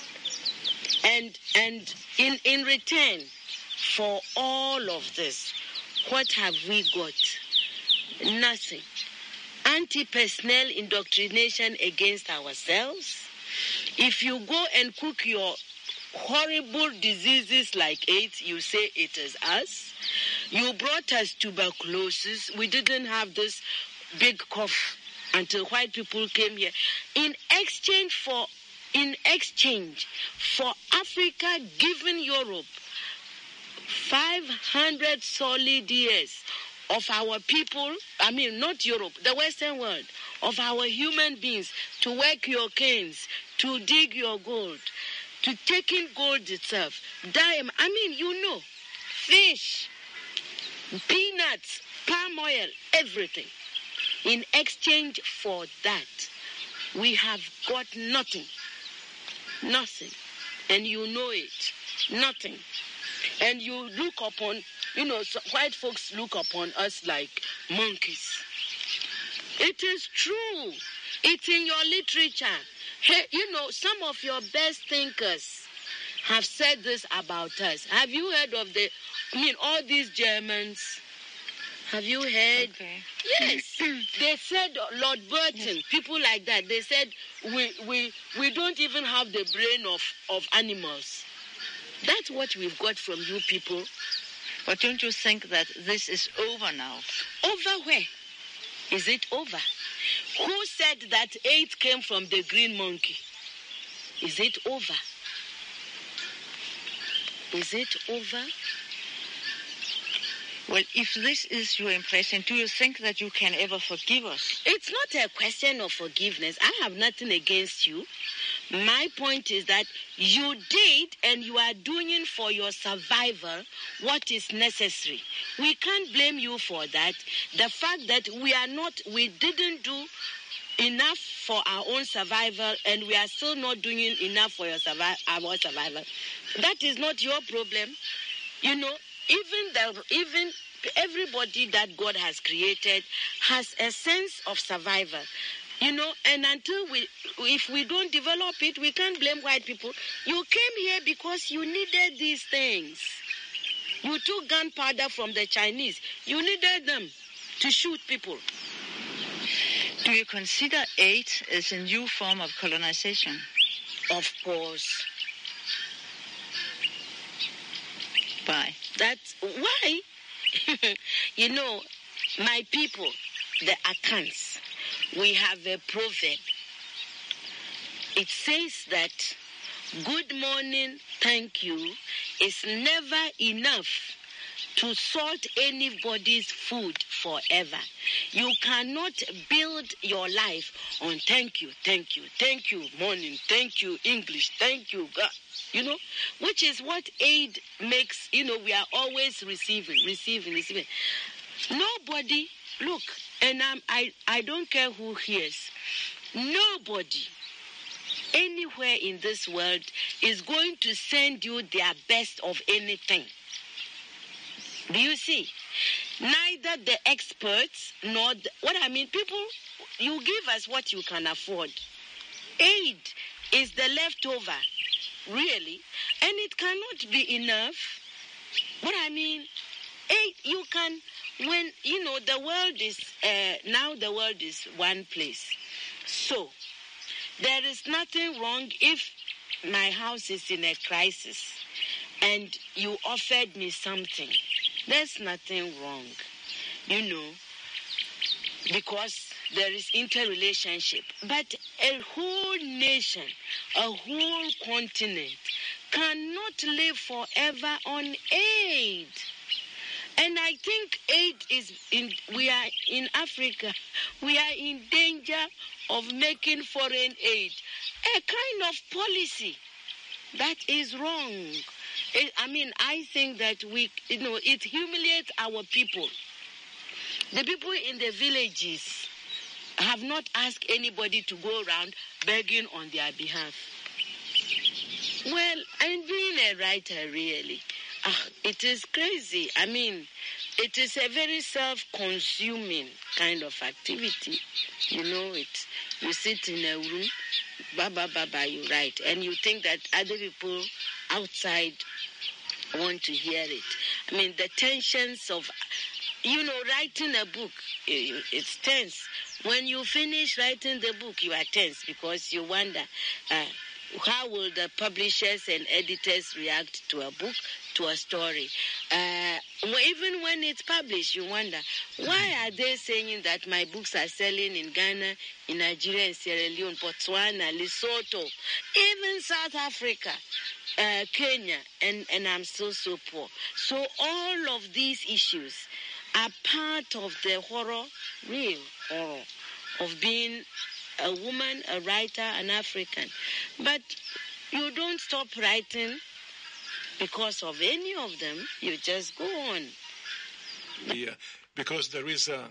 And and in, in return for all of this, what have we got? Nothing. Anti-personnel indoctrination against ourselves. If you go and cook your horrible diseases like AIDS, you say it is us. You brought us tuberculosis. We didn't have this big cough until white people came here. In exchange for, in exchange for Africa giving Europe five hundred solid years of our people, I mean, not Europe, the Western world, of our human beings to work your canes, to dig your gold, to take in gold itself, diamond, I mean, you know, fish, peanuts, palm oil, everything. In exchange for that, we have got nothing. Nothing. And you know it. Nothing. And you look upon, you know, so white folks look upon us like monkeys. It is true. It's in your literature. Hey, you know, some of your best thinkers have said this about us. Have you heard of the, I mean, all these Germans? Have you heard? Okay. Yes. They said, Lord Burton, yes. People like that, they said, we we we don't even have the brain of, of animals. That's what we've got from you people. But don't you think that this is over now? Over where? Is it over? Who said that AIDS came from the green monkey? Is it over? Is it over? Well, if this is your impression, do you think that you can ever forgive us? It's not a question of forgiveness. I have nothing against you. My point is that you did and you are doing for your survival what is necessary. We can't blame you for that. The fact that we are not, we didn't do enough for our own survival and we are still not doing enough for your survi- our survival, that is not your problem. You know, even the, even everybody that God has created has a sense of survival. You know, and until we, if we don't develop it, we can't blame white people. You came here because you needed these things. You took gunpowder from the Chinese. You needed them to shoot people. Do you consider AIDS as a new form of colonization? Of course. Why? That's why. You know, my people, the Akans, we have a proverb. It says that good morning, thank you, is never enough to salt anybody's food forever. You cannot build your life on thank you, thank you, thank you, morning, thank you, English, thank you, God. You know, which is what aid makes, you know, we are always receiving, receiving, receiving. Nobody, look, and I'm, I, I don't care who hears, nobody anywhere in this world is going to send you their best of anything. Do you see? Neither the experts nor the, what I mean, people, you give us what you can afford. Aid is the leftover, really, and it cannot be enough. What I mean, aid, you can, when, you know, the world is, uh, now the world is one place. So, there is nothing wrong if my house is in a crisis and you offered me something. There's nothing wrong, you know, because there is interrelationship. But a whole nation, a whole continent cannot live forever on aid. And I think aid is, in, we are in Africa, we are in danger of making foreign aid a kind of policy that is wrong. It, I mean, I think that we, you know, it humiliates our people The people in the villages have not asked anybody to go around begging on their behalf. Well, I'm being a writer, really. Ah, it is crazy. I mean, it is a very self-consuming kind of activity. You know it. You sit in a room, ba ba ba ba, you write, and you think that other people outside want to hear it. I mean, the tensions of, you know, writing a book, it's tense. When you finish writing the book, you are tense because you wonder, uh, how will the publishers and editors react to a book, to a story? Uh, even when it's published, you wonder, why are they saying that my books are selling in Ghana, in Nigeria, in Sierra Leone, Botswana, Lesotho, even South Africa, uh, Kenya, and, and I'm still so poor. So all of these issues are part of the horror, real horror, of being a woman, a writer, an African. But you don't stop writing because of any of them. You just go on. Yeah, because there is a,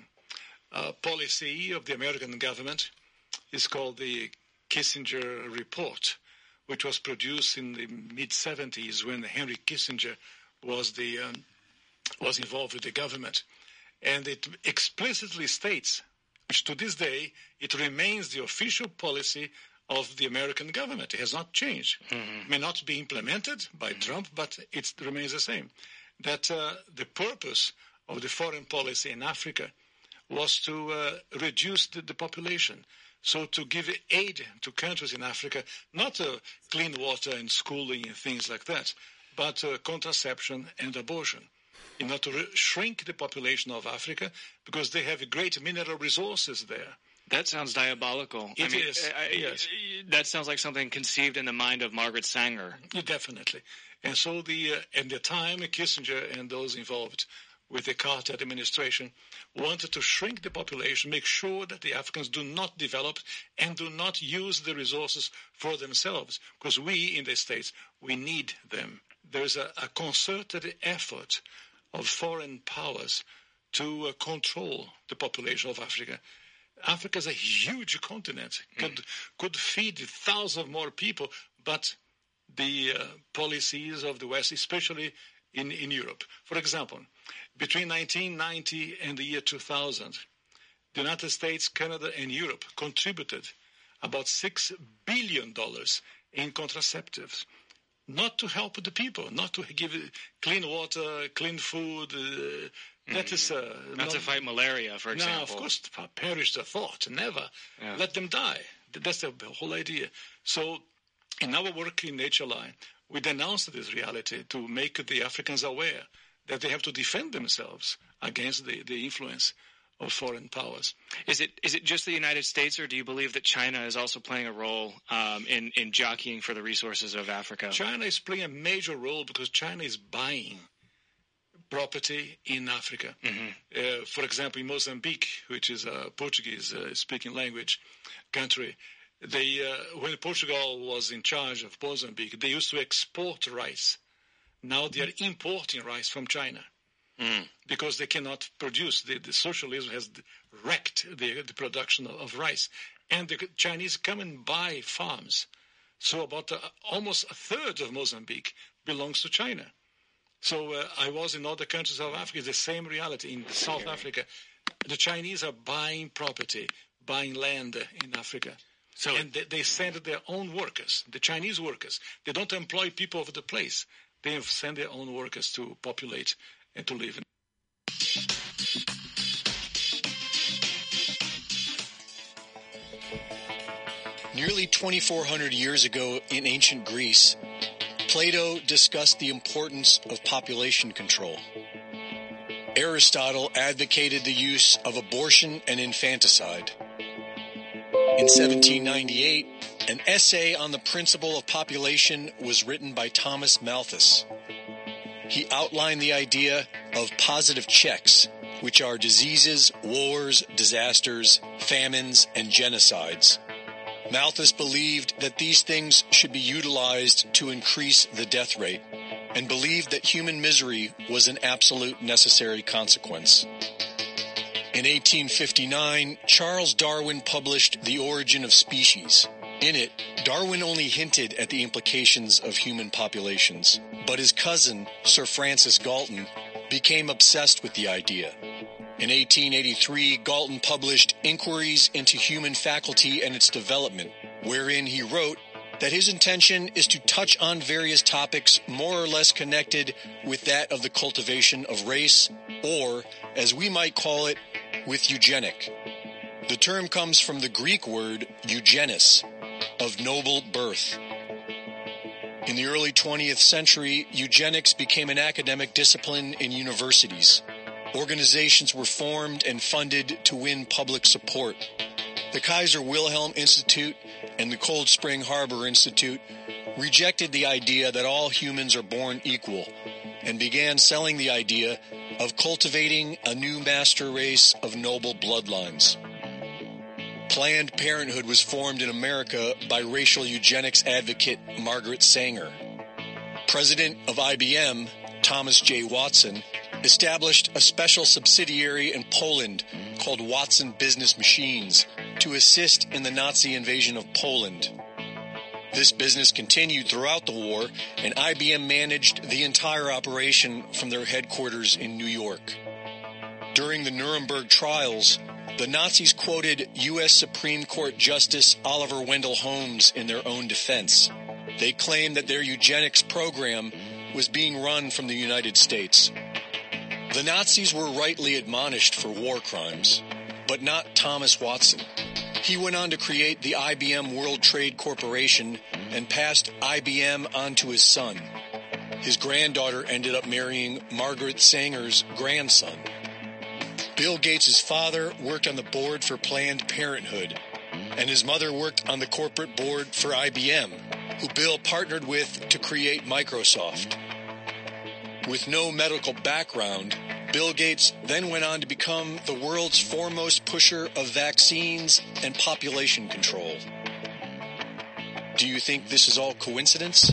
a policy of the American government. It's called the Kissinger Report, which was produced in the mid seventies when Henry Kissinger was the um, was involved with the government. And it explicitly states, which to this day, it remains the official policy of the American government. It has not changed. Mm-hmm. It may not be implemented by mm-hmm. Trump, but it remains the same. That uh, the purpose of the foreign policy in Africa was to uh, reduce the, the population. So to give aid to countries in Africa, not uh, clean water and schooling and things like that, but uh, contraception and abortion, in order to re- shrink the population of Africa, because they have great mineral resources there. That sounds diabolical. It I mean, is. I, yes. That sounds like something conceived in the mind of Margaret Sanger. Yeah, definitely. And so the uh, at the time, Kissinger and those involved with the Carter administration wanted to shrink the population, make sure that the Africans do not develop and do not use the resources for themselves, because we in the States, we need them. There's a, a concerted effort of foreign powers to uh, control the population of Africa. Africa is a huge continent, could mm. could feed thousands more people, but the uh, policies of the West, especially in, in Europe. For example, between nineteen ninety and the year two thousand, the United States, Canada, and Europe contributed about six billion dollars in contraceptives. Not to help the people, not to give clean water, clean food. Uh, that mm. is uh, not, not to fight malaria, for example. No, of course, perish the thought. Never yeah. let them die. That's the whole idea. So, in our work in H L I, we denounced this reality to make the Africans aware that they have to defend themselves against the, the influence of foreign powers. Is it is it just the United States, or do you believe that China is also playing a role um, in, in jockeying for the resources of Africa? China is playing a major role because China is buying property in Africa. Mm-hmm. Uh, for example, in Mozambique, which is a Portuguese-speaking uh, language country, they uh, when Portugal was in charge of Mozambique, they used to export rice. Now they are importing rice from China. Mm. Because they cannot produce. The, the socialism has wrecked the, the production of, of rice. And the Chinese come and buy farms. So about uh, almost a third of Mozambique belongs to China. So uh, I was in other countries of Africa, the same reality. In South yeah. Africa, the Chinese are buying property, buying land in Africa. So, and they, they send their own workers, the Chinese workers. They don't employ people of the place. They send their own workers to populate and to live in. Nearly twenty-four hundred years ago in ancient Greece, Plato discussed the importance of population control. Aristotle advocated the use of abortion and infanticide. In seventeen ninety-eight, an essay on the principle of population was written by Thomas Malthus. He outlined the idea of positive checks, which are diseases, wars, disasters, famines, and genocides. Malthus believed that these things should be utilized to increase the death rate, and believed that human misery was an absolute necessary consequence. In eighteen fifty-nine, Charles Darwin published The Origin of Species. In it, Darwin only hinted at the implications of human populations, but his cousin, Sir Francis Galton, became obsessed with the idea. In eighteen eighty-three, Galton published Inquiries into Human Faculty and Its Development, wherein he wrote that his intention is to touch on various topics more or less connected with that of the cultivation of race, or, as we might call it, with eugenic. The term comes from the Greek word eugenis, of noble birth. In the early twentieth century, eugenics became an academic discipline in universities. Organizations were formed and funded to win public support. The Kaiser Wilhelm Institute and the Cold Spring Harbor Institute rejected the idea that all humans are born equal and began selling the idea of cultivating a new master race of noble bloodlines. Planned Parenthood was formed in America by racial eugenics advocate Margaret Sanger. President of I B M, Thomas J. Watson, established a special subsidiary in Poland called Watson Business Machines to assist in the Nazi invasion of Poland. This business continued throughout the war, and I B M managed the entire operation from their headquarters in New York. During the Nuremberg trials, the Nazis quoted U S Supreme Court Justice Oliver Wendell Holmes in their own defense. They claimed that their eugenics program was being run from the United States. The Nazis were rightly admonished for war crimes, but not Thomas Watson. He went on to create the I B M World Trade Corporation and passed I B M on to his son. His granddaughter ended up marrying Margaret Sanger's grandson. Bill Gates' father worked on the board for Planned Parenthood, and his mother worked on the corporate board for I B M, who Bill partnered with to create Microsoft. With no medical background, Bill Gates then went on to become the world's foremost pusher of vaccines and population control. Do you think this is all coincidence?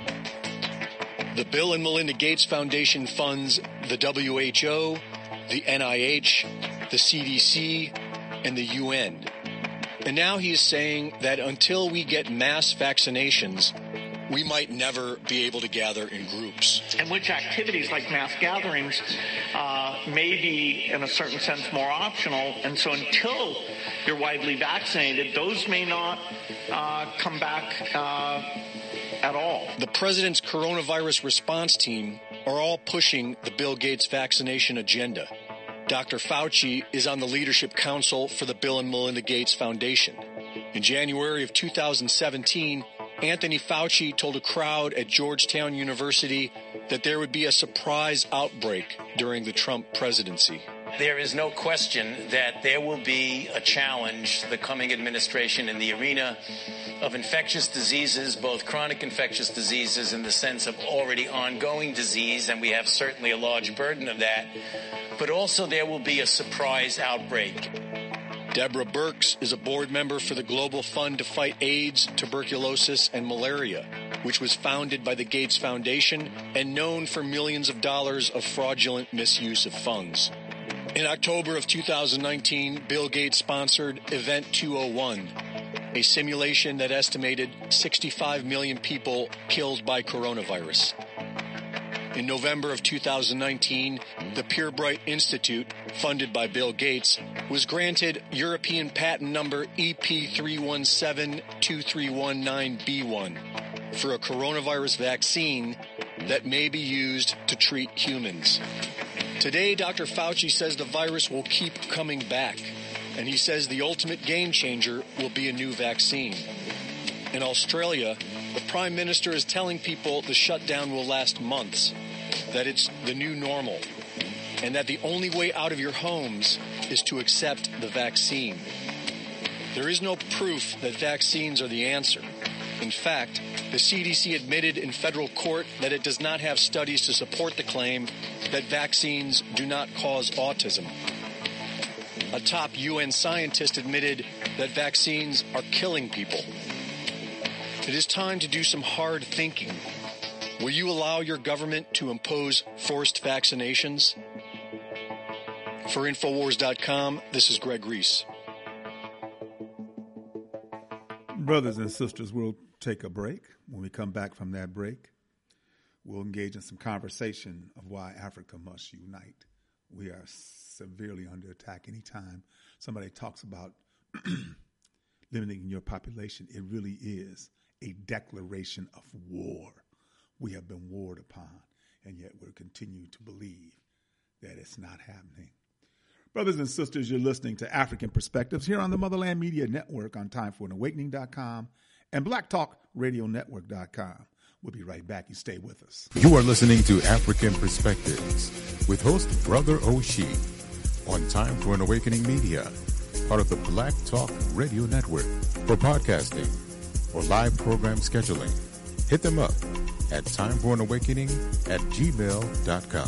The Bill and Melinda Gates Foundation funds the W H O, the N I H, the C D C, and the U N. And now he is saying that until we get mass vaccinations, we might never be able to gather in groups. And which activities like mass gatherings uh, may be, in a certain sense, more optional. And so until you're widely vaccinated, those may not uh, come back uh, at all. The president's coronavirus response team are all pushing the Bill Gates vaccination agenda. Doctor Fauci is on the leadership council for the Bill and Melinda Gates Foundation. In January of two thousand seventeen, Anthony Fauci told a crowd at Georgetown University that there would be a surprise outbreak during the Trump presidency. There is no question that there will be a challenge to the coming administration in the arena of infectious diseases, both chronic infectious diseases in the sense of already ongoing disease, and we have certainly a large burden of that, but also there will be a surprise outbreak. Deborah Birx is a board member for the Global Fund to Fight AIDS, Tuberculosis, and Malaria, which was founded by the Gates Foundation and known for millions of dollars of fraudulent misuse of funds. In October of two thousand nineteen, Bill Gates sponsored Event two oh one, a simulation that estimated sixty-five million people killed by coronavirus. In November of two thousand nineteen, the PureBright Institute, funded by Bill Gates, was granted European patent number E P three one seven two three one nine B one for a coronavirus vaccine that may be used to treat humans. Today, Doctor Fauci says the virus will keep coming back, and he says the ultimate game changer will be a new vaccine. In Australia, the Prime Minister is telling people the shutdown will last months, that it's the new normal, and that the only way out of your homes is to accept the vaccine. There is no proof that vaccines are the answer. In fact, the C D C admitted in federal court that it does not have studies to support the claim that vaccines do not cause autism. A top U N scientist admitted that vaccines are killing people. It is time to do some hard thinking. Will you allow your government to impose forced vaccinations? For Infowars dot com, this is Greg Reese. Brothers and sisters, we'll take a break. When we come back from that break, we'll engage in some conversation of why Africa must unite. We are severely under attack. Anytime somebody talks about limiting your population, it really is a declaration of war. We have been warred upon, and yet we're continuing to believe that it's not happening. Brothers and sisters, you're listening to African Perspectives here on the Motherland Media Network on time for an awakening dot com and black talk radio network dot com. We'll be right back. You stay with us. You are listening to African Perspectives with host Brother Oshie on Time for an Awakening Media, part of the Black Talk Radio Network. For podcasting or live program scheduling, hit them up at time for an awakening at gmail dot com.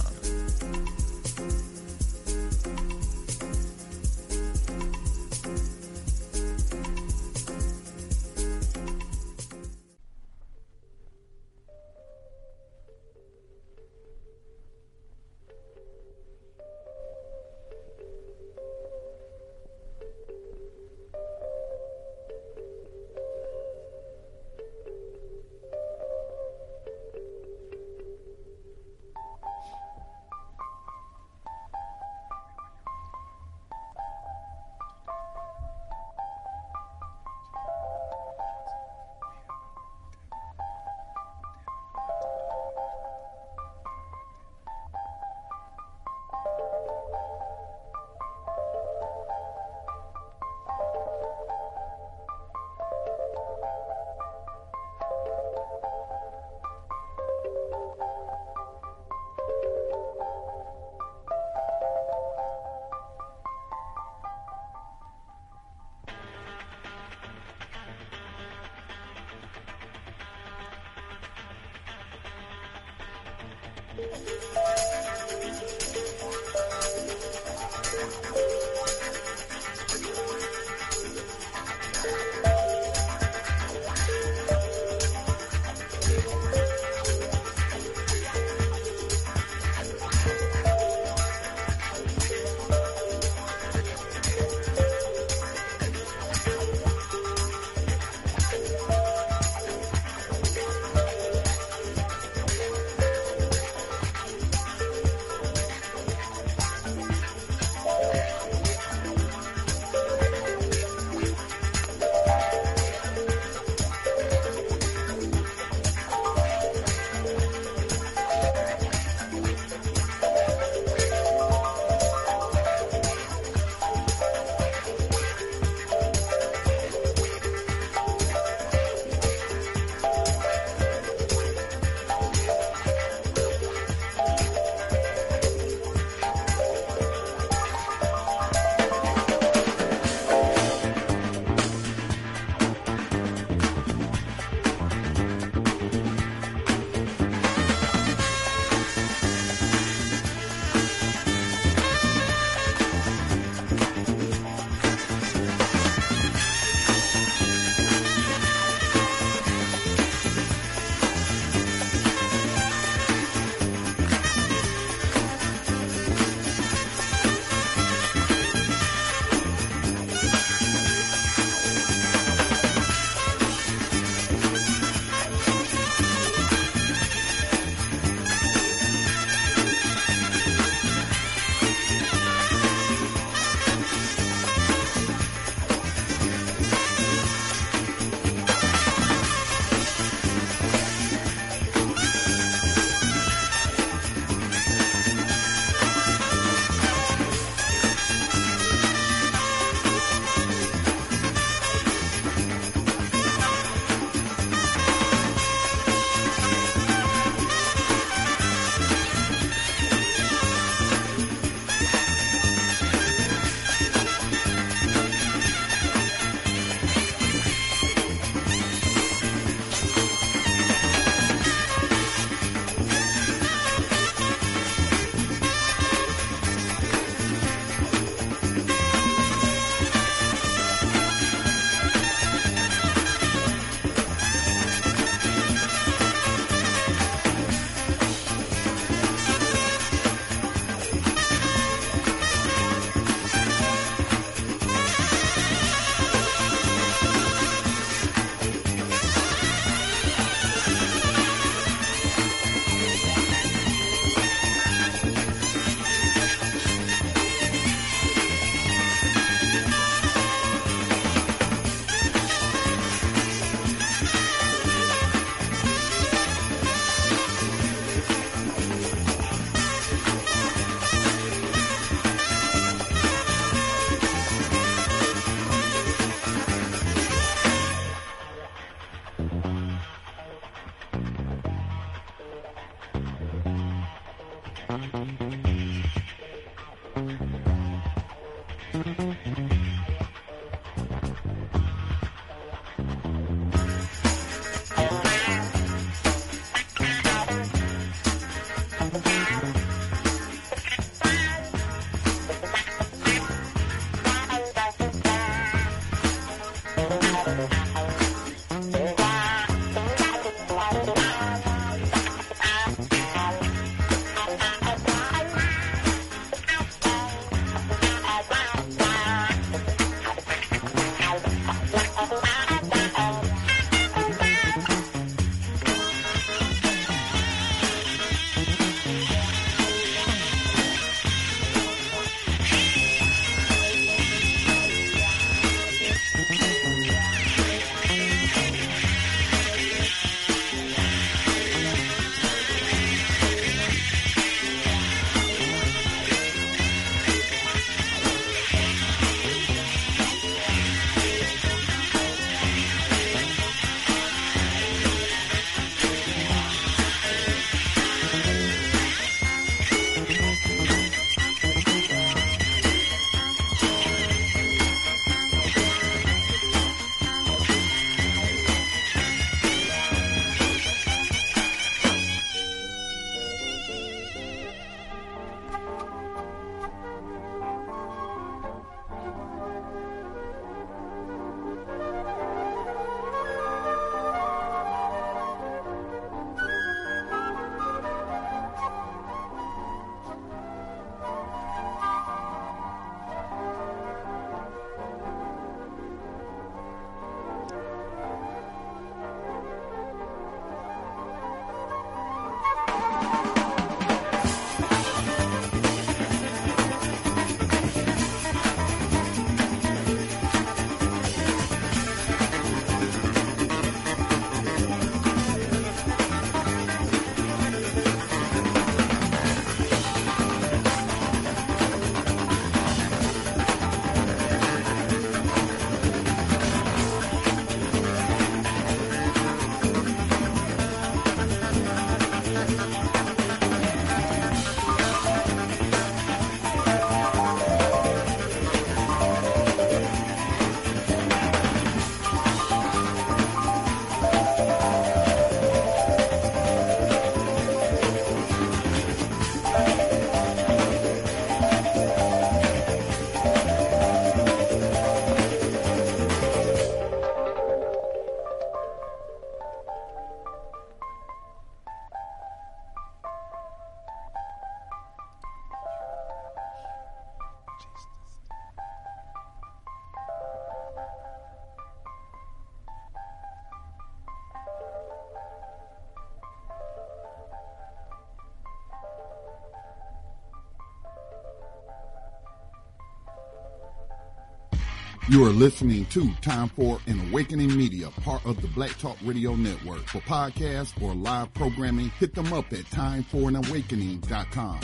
You are listening to Time for an Awakening Media, part of the Black Talk Radio Network. For podcasts or live programming, hit them up at time for an awakening dot com.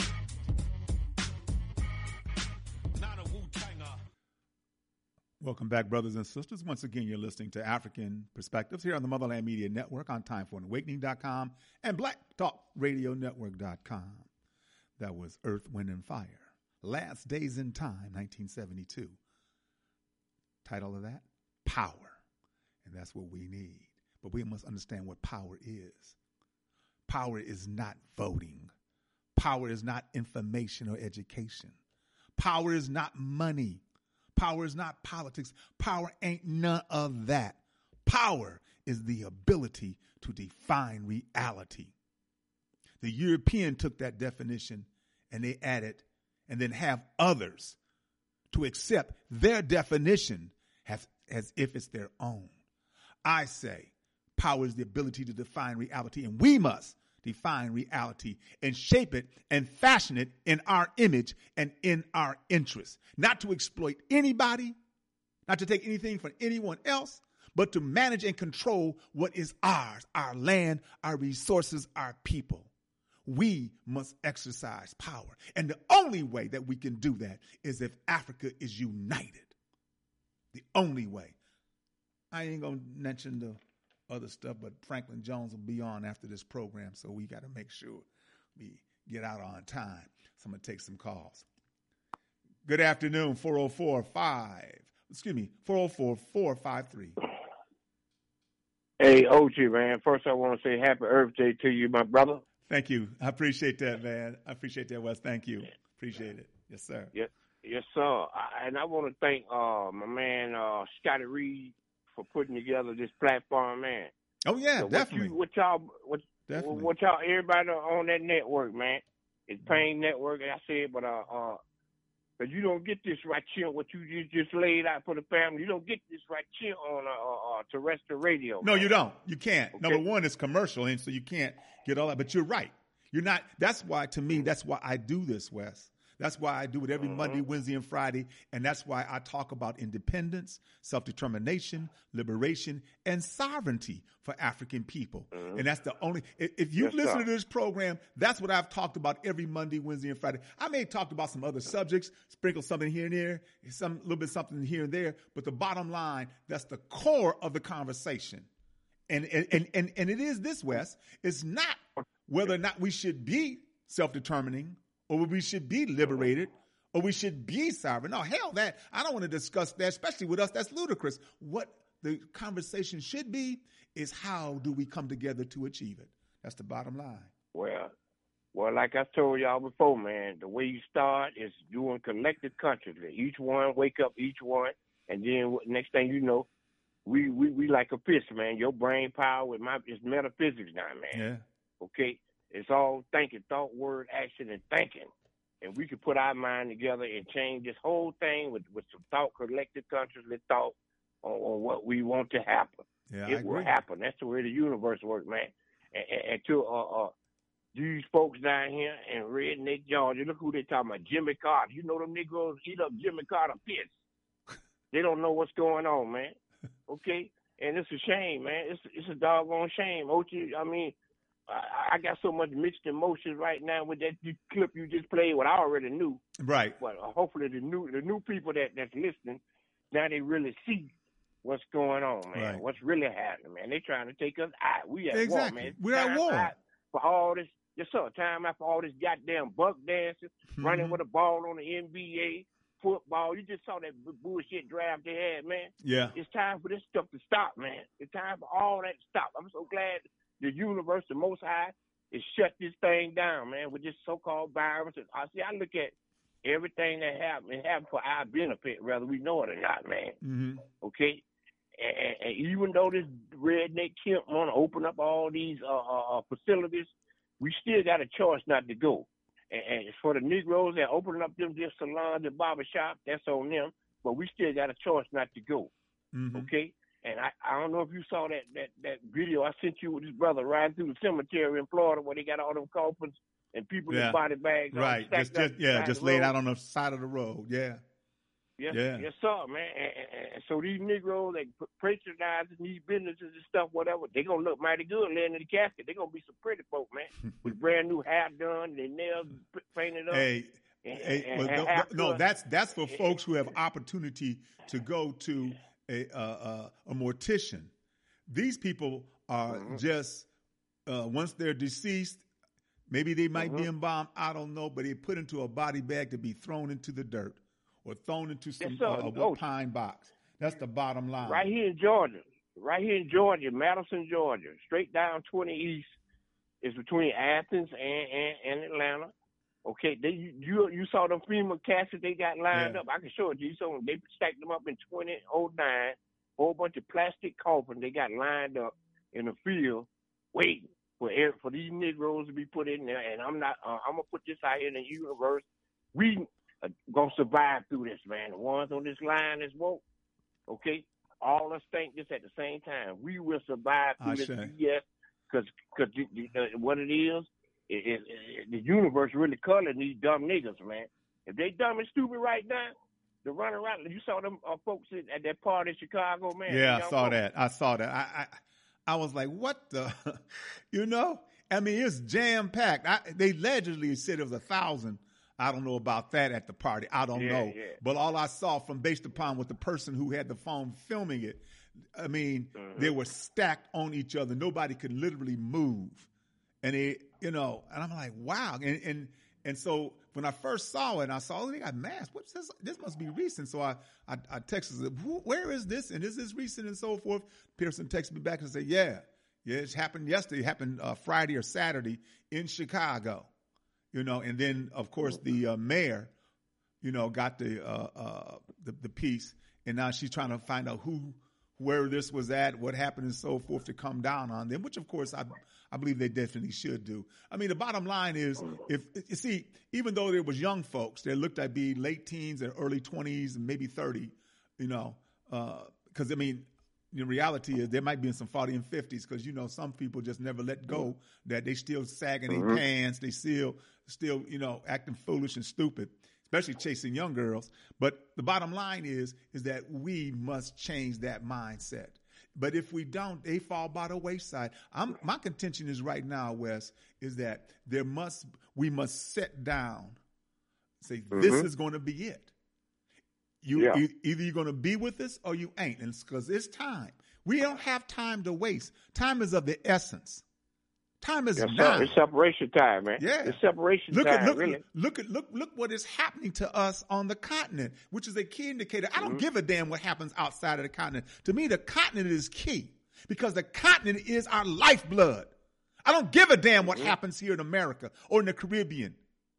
Welcome back, brothers and sisters. Once again, you're listening to African Perspectives here on the Motherland Media Network on time for an awakening dot com and black talk radio network dot com. That was Earth, Wind, and Fire. Last Days in Time, nineteen seventy-two. Title of that? Power. And that's what we need. But we must understand what power is. Power is not voting. Power is not information or education. Power is not money. Power is not politics. Power ain't none of that. Power is the ability to define reality. The European took that definition and they added and then have others to accept their definition as, as if it's their own. I say power is the ability to define reality, and we must define reality and shape it and fashion it in our image and in our interest. Not to exploit anybody, not to take anything from anyone else, but to manage and control what is ours, our land, our resources, our people. We must exercise power. And the only way that we can do that is if Africa is united. The only way. I ain't going to mention the other stuff, but Franklin Jones will be on after this program, so we got to make sure we get out on time. So I'm going to take some calls. Good afternoon, four oh four five. Excuse me, four oh four, four five three. Hey, O G, man. First, I want to say happy Earth Day to you, my brother. Thank you. I appreciate that, man. I appreciate that, Wes. Thank you. Appreciate it. Yes, sir. Yes, yes sir. I, and I want to thank uh, my man, uh, Scotty Reed, for putting together this platform, man. Oh, yeah, so definitely. What, you, what y'all, what, definitely. what y'all, everybody on that network, man. It's Pain Network, like I said, but uh, uh, but you don't get this right here, what you just, just laid out for the family. You don't get this right here on uh, uh, uh, terrestrial radio. No, man. you don't. You can't. Okay. Number one, it's commercial, and so you can't get all that. But you're right. You're not. That's why, to me, that's why I do this, Wes. That's why I do it every mm-hmm. Monday, Wednesday, and Friday. And that's why I talk about independence, self-determination, liberation, and sovereignty for African people. Mm-hmm. And that's the only, if you yes, listen sir. to this program, that's what I've talked about every Monday, Wednesday, and Friday. I may have talked about some other subjects, sprinkle something here and there, some a little bit something here and there. But the bottom line, that's the core of the conversation. And, and, and, and, and it is this, Wes, it's not whether or not we should be self-determining, or we should be liberated, or we should be sovereign. No, hell that. I don't want to discuss that, especially with us. That's ludicrous. What the conversation should be is how do we come together to achieve it? That's the bottom line. Well, well, like I told y'all before, man, the way you start is doing collective consciously. Each one, wake up each one, and then next thing you know, we we, we like a fish, man. Your brain power with my is metaphysics now, man. Yeah. Okay? It's all thinking, thought, word, action, and thinking. And we can put our mind together and change this whole thing with, with some thought, collective, consciously thought on, on what we want to happen. Yeah, it will happen. That's the way the universe works, man. And, and, and to uh, uh, these folks down here in Redneck, Georgia, look who they talking about, Jimmy Carter. You know them Negroes eat up Jimmy Carter piss. They don't know what's going on, man. Okay? And it's a shame, man. It's it's a doggone shame. Ochi, I mean, I, I got so much mixed emotions right now with that clip you just played, what I already knew. Right. But uh, hopefully the new the new people that, that's listening, now they really see what's going on, man. Right. What's really happening, man. They trying to take us out. We at exactly. war, man. We're at war. For all this, yes, sir. Time out for all this goddamn buck dancing, mm-hmm. running with a ball on the N B A, football. You just saw that bullshit draft they had, man. Yeah. It's time for this stuff to stop, man. It's time for all that to stop. I'm so glad the universe, the Most High, is shut this thing down, man, with this so-called virus. I see. I look at everything that happened. It happened for our benefit, whether we know it or not, man. Mm-hmm. Okay. And, and even though this redneck Kemp want to open up all these uh, uh, facilities, we still got a choice not to go. And, and for the Negroes that opening up them just salons and barbershops, that's on them. But we still got a choice not to go. Mm-hmm. Okay. And I, I don't know if you saw that, that, that video I sent you with his brother riding through the cemetery in Florida where they got all them coffins and people yeah. in body bags. Right. Just, just, yeah, just laid out on the side of the road. Yeah. Yes, Yeah. yes, sir, man. And, and, and so these Negroes, they patronizing these businesses and stuff, whatever, they gonna look mighty good laying in the casket. They gonna be some pretty folk, man, with brand new hair done, their nails painted up. Hey, and, hey, and, well, and no, haircut. no, that's that's for folks who have opportunity to go to a uh, uh, a mortician. These people are Mm-hmm. just uh, once they're deceased, maybe they might be Mhm. embalmed. I don't know, but they put into a body bag to be thrown into the dirt or thrown into some Yes, sir. uh, what Oh. pine box. That's the bottom line. Right here in Georgia, right here in Georgia, Madison, Georgia, straight down twenty East is between Athens and, and, and Atlanta. Okay, they you you saw them FEMA caskets they got lined Yeah. up. I can show it to you. So they stacked them up in twenty oh nine, whole bunch of plastic coffins they got lined up in the field, waiting for every, for these Negroes to be put in there. And I'm not. Uh, I'm gonna put this out here in the universe. We uh, gonna survive through this, man. The ones on this line is woke. Okay, all of us think this at the same time. We will survive through Ashe. this B S because because uh, what it is, it, it, it, the universe really colored these dumb niggas, man. If they dumb and stupid right now, they run around. You saw them uh, folks at, at that party in Chicago, man. Yeah, I Young saw folks. that. I saw that. I, I I was like, what the, you know? I mean, it's jam packed. They allegedly said it was a thousand. I don't know about that at the party. I don't Yeah, know. yeah. But all I saw from based upon what the person who had the phone filming it, I mean, Mhm. they were stacked on each other. Nobody could literally move. And they, you know, and I'm like, wow. And and and so when I first saw it, and I saw, oh, they got masks. What's this? This must be recent. So I I, I texted, said, where is this? And is this recent and so forth? Pearson texted me back and said, yeah, yeah, it happened yesterday. It happened uh, Friday or Saturday in Chicago. You know, and then of course the uh, mayor, you know, got the, uh, uh, the the piece, and now she's trying to find out who, where this was at, what happened, and so forth to come down on them. Which of course I I believe they definitely should do. I mean, the bottom line is, if you see, even though there was young folks, they looked at be late teens and early twenties and maybe thirty, you know, because uh, I mean. The reality is there might be in some forty and fifties because, you know, some people just never let go, that they still sagging Mhm. their pants. They still, still, you know, acting foolish and stupid, especially chasing young girls. But the bottom line is, is that we must change that mindset. But if we don't, they fall by the wayside. I'm, my contention is right now, Wes, is that there must, we must sit down, say, this Mhm. is going to be it. You Yeah. e- either you're going to be with us or you ain't, and because it's, it's time. We don't have time to waste. Time is of the essence. Time is Yes, now. sir. It's separation time, man. Yeah. It's separation Look time, at look, really. look at look look what is happening to us on the continent, which is a key indicator. I don't Mhm. give a damn what happens outside of the continent. To me, the continent is key because the continent is our lifeblood. I don't give a damn what Mhm. happens here in America or in the Caribbean.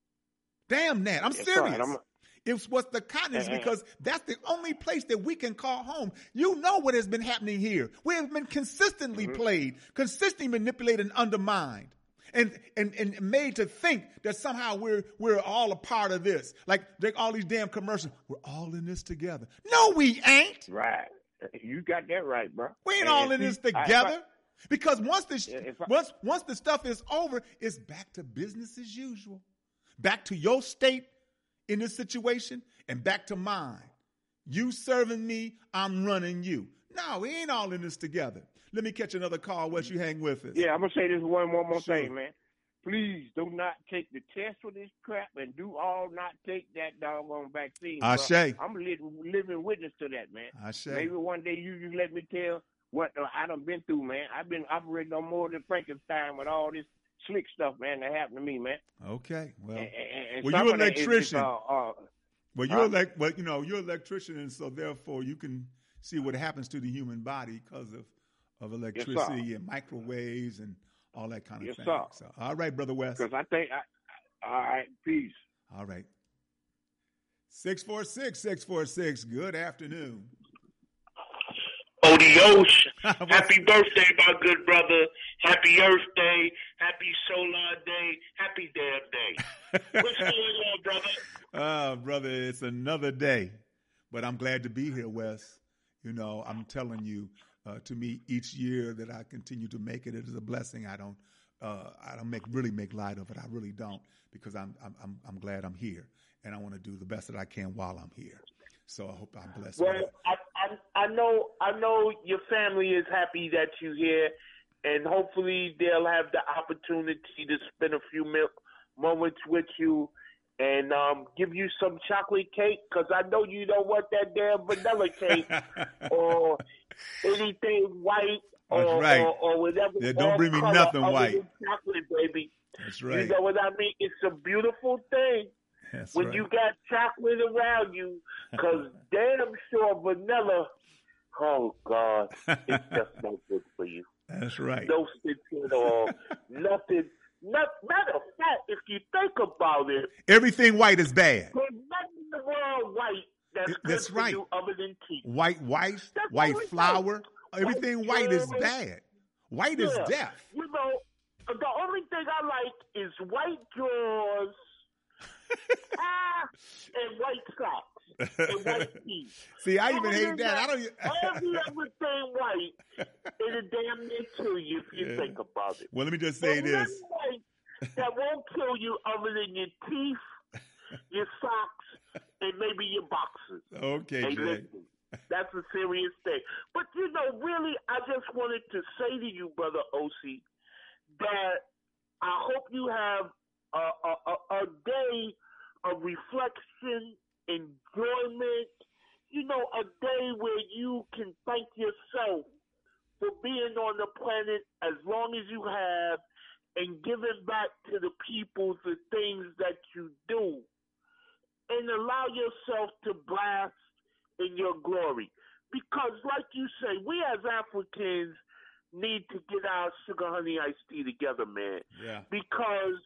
Damn that. I'm Yes, sir. serious. And I'm- It's what's the continent is Uh-uh. because that's the only place that we can call home. You know what has been happening here. We have been consistently Mhm. played, consistently manipulated and undermined. And, and and made to think that somehow we're we're all a part of this. Like like all these damn commercials. We're all in this together. No, we ain't. Right. You got that right, bro. We ain't And- all and in this see, I- if together. I- Because once the sh- Yeah, if I- once once the stuff is over, it's back to business as usual. Back to your state in this situation and back to mine. You serving me, I'm running you. No, we ain't all in this together. Let me catch another call. Wes, you hang with us. Yeah, I'm gonna say this one one more Sure. thing, man. Please do not take the test for this crap, and do all not take that doggone vaccine. bro. Ashe. I'm a li- living witness to that, man. Ashe. Maybe one day you, you let me tell what uh, I done been through, man. I've been operating on more than Frankenstein with all this slick stuff, man, that happened to me, man. Okay. Well, And, and, and well, some you're of that is- is, electrician. uh, uh, well, huh? you're like, well, you know, you're an electrician, and so therefore you can see what happens to the human body because of of electricity and microwaves and all that kind of Yes, thing. sir. So, all right, Brother West. Because I think, I, I, all right, peace. All right. six four six, six four six, good afternoon. Odiosh, happy birthday, my good brother. Happy Earth Day. Happy Solar Day. Happy damn day. What's going on, brother? Oh, brother, it's another day. But I'm glad to be here, Wes. You know, I'm telling you, uh, to me, each year that I continue to make it, it is a blessing. I don't, uh, I don't make really make light of it. I really don't, because I'm, I'm, I'm, I'm glad I'm here, and I want to do the best that I can while I'm here. So I hope I'm blessed. Well, with it. I, I I know I know your family is happy that you're here, and hopefully they'll have the opportunity to spend a few mil- moments with you and um, give you some chocolate cake, because I know you don't want that damn vanilla cake or anything white or, That's right. or, or whatever. Yeah, don't bring me color nothing other white. than chocolate, baby. That's right. You know what I mean? It's a beautiful thing That's when right. you got chocolate around you, because damn sure vanilla, oh, God, it's just no good for you. That's right. No sense at all. Nothing. Not, matter of fact, if you think about it, Everything white is bad. there's nothing in the world white that's It- good that's for right. you other than tea. White wife, That's white all we flour, know. everything White white is girls. bad. White is Yeah. death. You know, the only thing I like is white drawers ah, and white socks and white teeth. See, I even Other hate than that. I don't. Every other thing white is a damn near kill you if you Yeah. think about it. Well, let me just say There's this. nothing white that won't kill you other than your teeth, your socks, and maybe your boxers. Okay, Hey, Jay. listen, that's a serious thing. But, you know, really, I just wanted to say to you, Brother O C, that I hope you have a, a, a, a day of reflection, enjoyment, you know, a day where you can thank yourself for being on the planet as long as you have and giving back to the people the things that you do. And allow yourself to bask in your glory. Because, like you say, we as Africans need to get our sugar honey iced tea together, man. Yeah. Because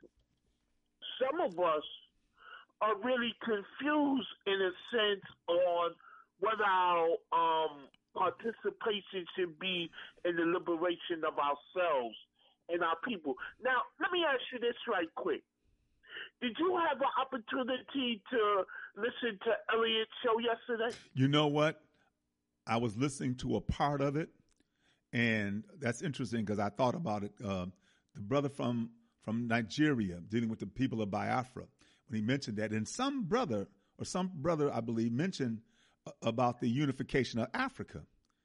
some of us are really confused in a sense on whether our um, participation should be in the liberation of ourselves and our people. Now, let me ask you this right quick. Did you have an opportunity to listen to Elliot's show yesterday? You know what? I was listening to a part of it, and that's interesting because I thought about it. Um, the brother from from Nigeria dealing with the people of Biafra, when he mentioned that, and some brother or some brother, I believe, mentioned uh, about the unification of Africa.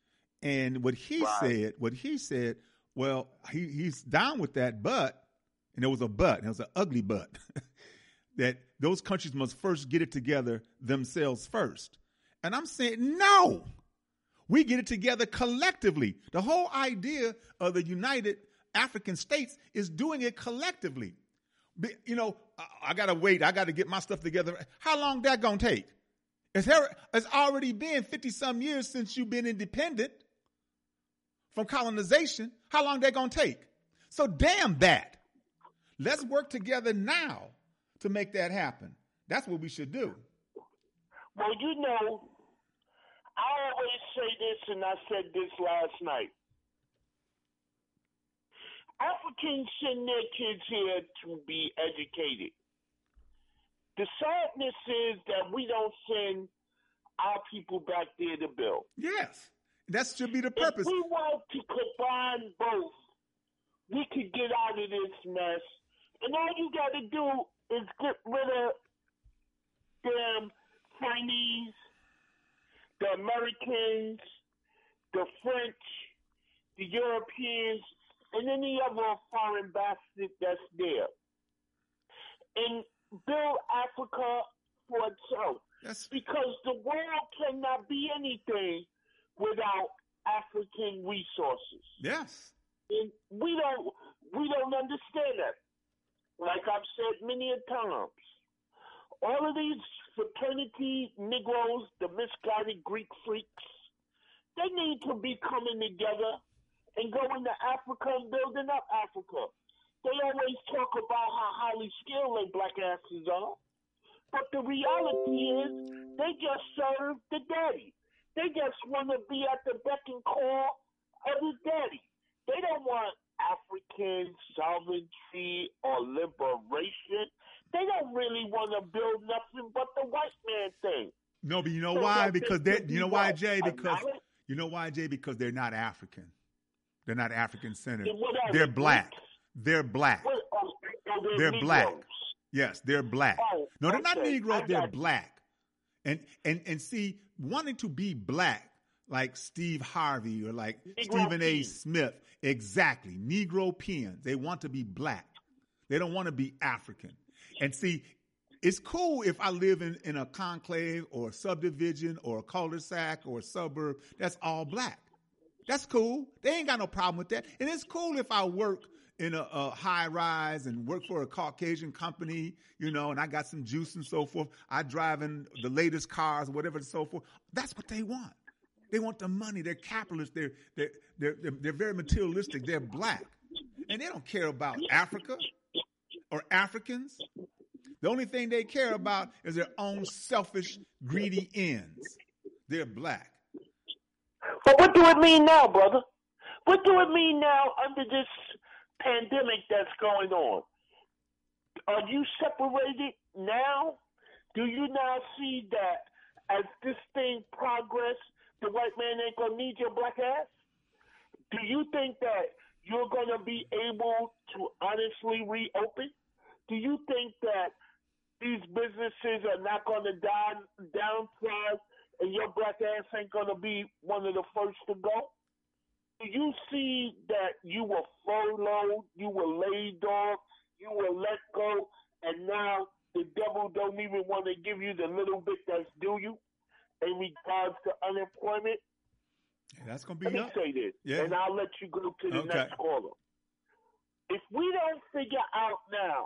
And what he Right. said, what he said, well, he, he's down with that, but, and it was a but, and it was an ugly but, that those countries must first get it together themselves first. And I'm saying, no, we get it together collectively. The whole idea of the United African States is doing it collectively. Be- You know, I, I got to wait. I got to get my stuff together. How long that going to take? It's, her- it's already been fifty-some years since you've been independent from colonization. How long that going to take? So damn that. Let's work together now to make that happen. That's what we should do. Well, you know, I always say this, and I said this last night. Africans send their kids here to be educated. The sadness is that we don't send our people back there to build. Yes, that should be the purpose. If we want to combine both, we could get out of this mess. And all you got to do is get rid of them Chinese, the Americans, the French, the Europeans, and any other foreign bastard that's there. And build Africa for itself. Yes. Because the world cannot be anything without African resources. Yes. And we don't we don't understand that. Like I've said many a times, all of these fraternity Negroes, the misguided Greek freaks, they need to be coming together and going to Africa and building up Africa. They always talk about how highly skilled they black asses are. But the reality is they just serve the daddy. They just want to be at the beck and call of the daddy. They don't want African sovereignty or liberation. They don't really want to build nothing but the white man thing. No, but you know So why? that they Because they, can you know be why, what? Jay? Because Acknowledge? you know why, Jay? Because they're not African. They're not African centered. Then what are They're they, black. Greeks? They're black. What, oh, oh, They're Negroes. black. Yes, they're black. Oh, No, they're not okay. Negroes. I They're got you. black. And and and see, wanting to be black, like Steve Harvey or like Negro Stephen A. Pen. Smith, exactly, Negro Pens. They want to be black. They don't want to be African. And see, it's cool if I live in, in a conclave or a subdivision or a cul-de-sac or a suburb that's all black. That's cool. They ain't got no problem with that. And it's cool if I work in a, a high rise and work for a Caucasian company, you know, and I got some juice and so forth. I drive in the latest cars, whatever and so forth. That's what they want. They want the money. They're capitalists. They're, they're, they're, they're, they're very materialistic. They're black. And they don't care about Africa or Africans. The only thing they care about is their own selfish, greedy ends. They're black. But what do it mean now, brother? What do it mean now under this pandemic that's going on? Are you separated now? Do you now see that as this thing progress, the white man ain't gonna need your black ass? Do you think that you're gonna be able to honestly reopen? Do you think that these businesses are not gonna down downsize and your black ass ain't gonna be one of the first to go? Do you see that you were furloughed, you were laid off, you were let go, and now the devil don't even want to give you the little bit that's due you in regards to unemployment? Yeah, that's gonna be Let me up. say this, Yeah. and I'll let you go to the Okay. next caller. If we don't figure out now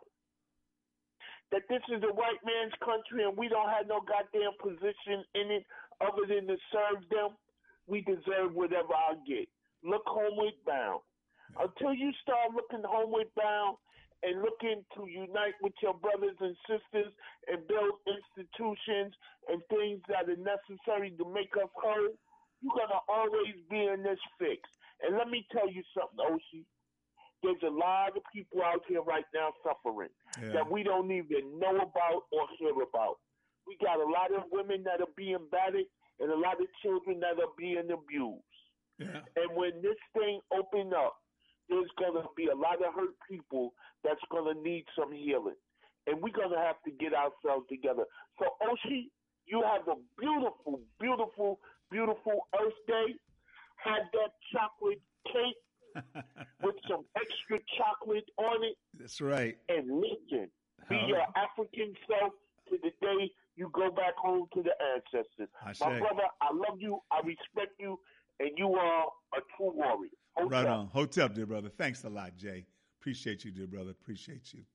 that this is a white man's country and we don't have no goddamn position in it other than to serve them, we deserve whatever I get. Look homeward bound. Until you start looking homeward bound and looking to unite with your brothers and sisters and build institutions and things that are necessary to make us whole, you're going to always be in this fix. And let me tell you something, Oshi. There's a lot of people out here right now suffering Yeah. that we don't even know about or hear about. We got a lot of women that are being battered and a lot of children that are being abused. Yeah. And when this thing open up, there's going to be a lot of hurt people that's going to need some healing. And we're going to have to get ourselves together. So, Oshi, you have a beautiful, beautiful, beautiful Earth Day. Had that chocolate cake with some extra chocolate on it. That's right. And listen, be All your right. African self to the day you go back home to the ancestors. I My say. brother, I love you, I respect you, and you are a true warrior. Hold Right up. on. Hotep, dear brother. Thanks a lot, Jay. Appreciate you, dear brother. Appreciate you.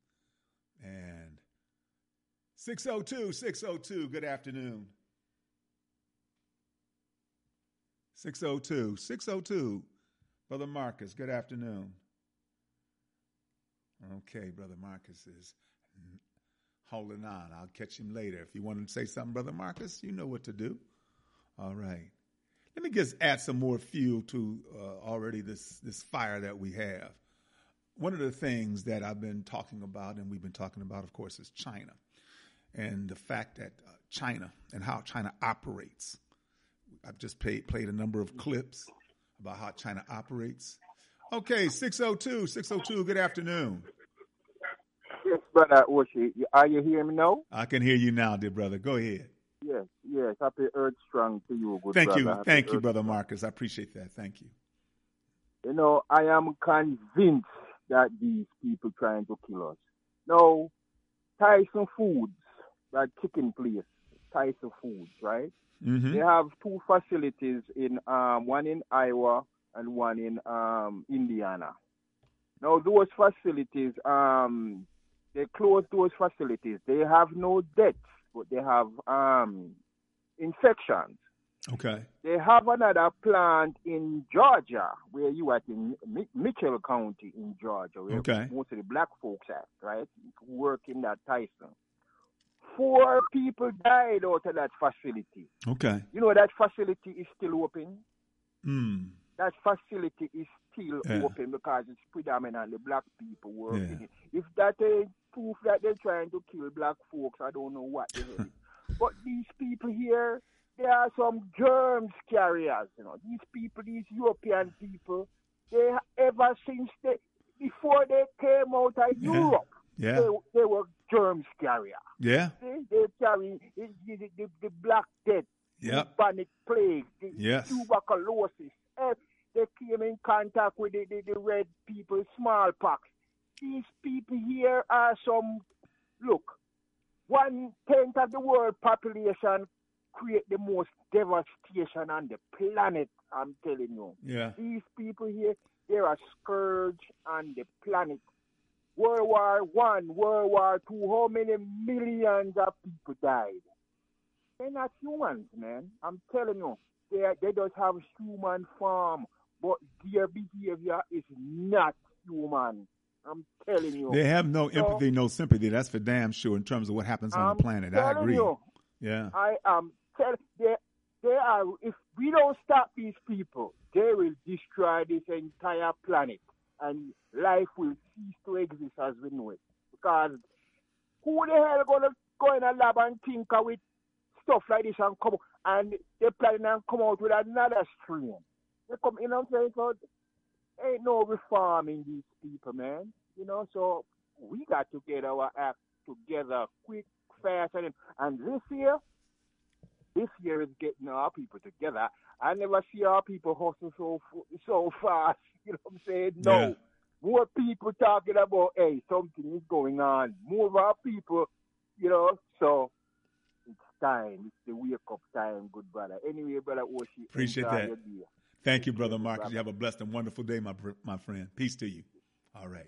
And six oh two, six oh two, good afternoon. six oh two, six oh two, Brother Marcus, good afternoon. Okay, Brother Marcus is holding on. I'll catch him later. If you want to say something, Brother Marcus, you know what to do. All right. Let me just add some more fuel to uh, already this, this fire that we have. One of the things that I've been talking about, and we've been talking about, of course, is China. And the fact that uh, China and how China operates. I've just played, played a number of clips about how China operates. Okay, six oh two, six oh two, good afternoon. Yes, brother Oshi. Are you hearing me now? I can hear you now, dear brother. Go ahead. Yes, yes. Happy Earth Strong to you, good Thank brother. you. Happy Thank you, Earth Brother Strong. Marcus. I appreciate that. Thank you. You know, I am convinced that these people trying to kill us. Now, Tyson Foods, that chicken place, Tyson Foods, right? Mm-hmm. They have two facilities in um, one in Iowa and one in um, Indiana. Now, those facilities, um, they closed those facilities. They have no deaths, but they have um, infections. Okay. They have another plant in Georgia, where you are in Mi- Mitchell County in Georgia, where Okay. most of the black folks at, right, who work in that Tyson. Four people died out of that facility. Okay. You know, that facility is still open. Mm. That facility is still Yeah. open because it's predominantly black people working Yeah. it. If that ain't proof that they're trying to kill black folks, I don't know what the hell. But these people here, they are some germs carriers. You know, these people, these European people, they ever since they before they came out of Yeah. Europe, Yeah. They, they were germs carrier. Yeah. They, they carry the, the, the, the Black Death, Yep. the bubonic plague, the Yes. tuberculosis. Eh, they came in contact with the, the, the red people, smallpox. These people here are some, look, one tenth of the world population create the most devastation on the planet, I'm telling you. Yeah. These people here, they're a scourge on the planet. World War One, World War Two, how many millions of people died? They're not humans, man. I'm telling you. They, they just have human form, but their behavior is not human. I'm telling you. They have no So, empathy, no sympathy. That's for damn sure in terms of what happens on I'm the planet. I telling agree. you. Yeah. I am telling they, they are, if we don't stop these people, they will destroy this entire planet and life will cease to exist as we know it. Because who the hell gonna go in a lab and tinker with stuff like this and come and they plan and come out with another strain? They come, you know what I'm saying? So ain't no reforming these people, man. You know, so we got to get our act together quick, fast, and and this year, this year is getting our people together. I never see our people hustle so so fast. You know what I'm saying? No. Yeah. More people talking about, hey, something is going on. More of our people, you know, so it's time. It's the wake-up time, good brother. Anyway, brother Oshi, Appreciate enjoy that. your day. Thank you, Brother Marcus. You have a blessed and wonderful day, my my friend. Peace to you. All right.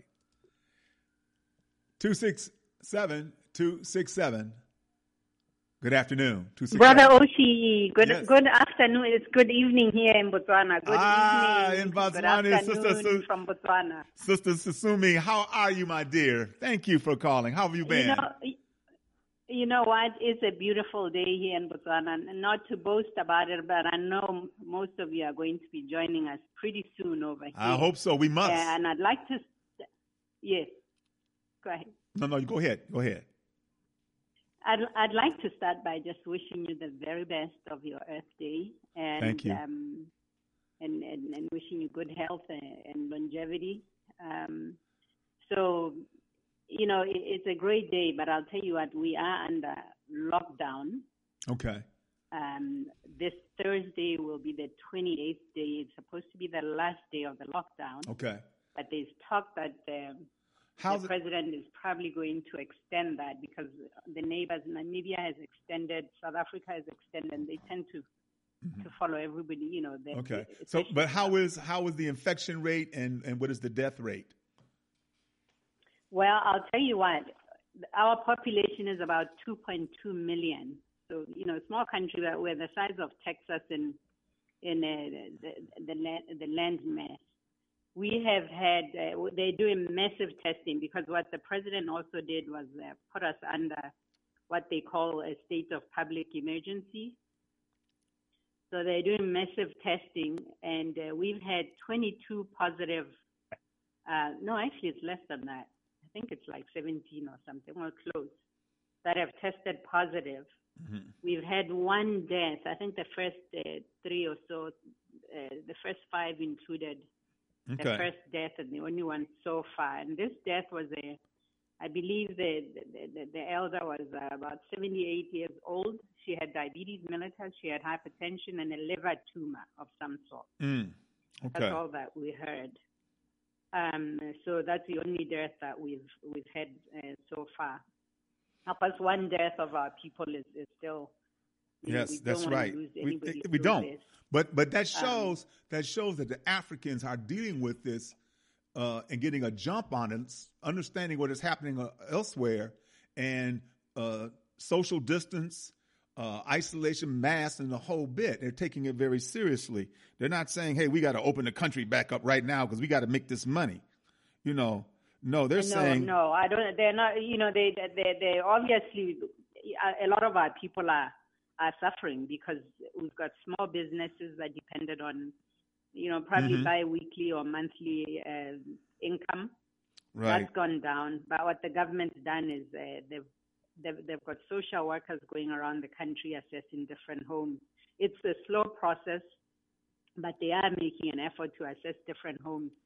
two six seven, two six seven. Good afternoon. Brother Oshi, good Yes. good afternoon. It's good evening here in Botswana. Good Ah, evening. in Good Botswana, afternoon Sister Su- from Botswana. Sister Susumi, how are you, my dear? Thank you for calling. How have you been? You know, you know what? It's a beautiful day here in Botswana. And not to boast about it, but I know most of you are going to be joining us pretty soon over here. I hope so. We must. And I'd like to, yes, go ahead. No, no, you go ahead. Go ahead. I'd, I'd like to start by just wishing you the very best of your Earth Day. And, Thank you. Um, and, and, and wishing you good health and, and longevity. Um, so, you know, it, it's a great day, but I'll tell you what, we are under lockdown. Okay. Um, this Thursday will be the twenty-eighth day. It's supposed to be the last day of the lockdown. Okay. But there's talk that um, How's the it- president is probably going to extend that because the neighbors, Namibia has extended, South Africa has extended, and they tend to to follow everybody. You know. That, Okay. So, but how is how is the infection rate and, and what is the death rate? Well, I'll tell you what. Our population is about two point two million. So, you know, a small country that we're the size of Texas in in uh, the the land, the land mass. We have had, uh, they're doing massive testing because what the president also did was uh, put us under what they call a state of public emergency. So they're doing massive testing, and uh, we've had twenty-two positive, uh, no, actually it's less than that. I think it's like seventeen or something, or close, that have tested positive. Mm-hmm. We've had one death. I think the first uh, three or so, uh, the first five included Okay. the first death and the only one so far. And this death was a, I believe the the, the, the elder was uh, about seventy-eight years old. She had diabetes mellitus, she had hypertension, and a liver tumor of some sort. Mm. Okay. That's all that we heard. Um, so that's the only death that we've we've had uh, so far. Of course, one death of our people is, is still. we- Yes, we don't that's wanna right. lose We, anybody we through don't. this. But but that Um, shows that shows that the Africans are dealing with this uh, and getting a jump on it, s- understanding what is happening uh, elsewhere, and uh, social distance, uh, isolation, masks, and the whole bit. They're taking it very seriously. They're not saying, "Hey, we got to open the country back up right now because we got to make this money." You know, no, they're no, saying, no, I don't. They're not. You know, they they they obviously a lot of our people are are suffering because we've got small businesses that depended on, you know, probably Mhm. bi-weekly or monthly uh, income. Right. That's gone down. But what the government's done is uh, they've, they've they've got social workers going around the country assessing different homes. It's a slow process, but they are making an effort to assess different homes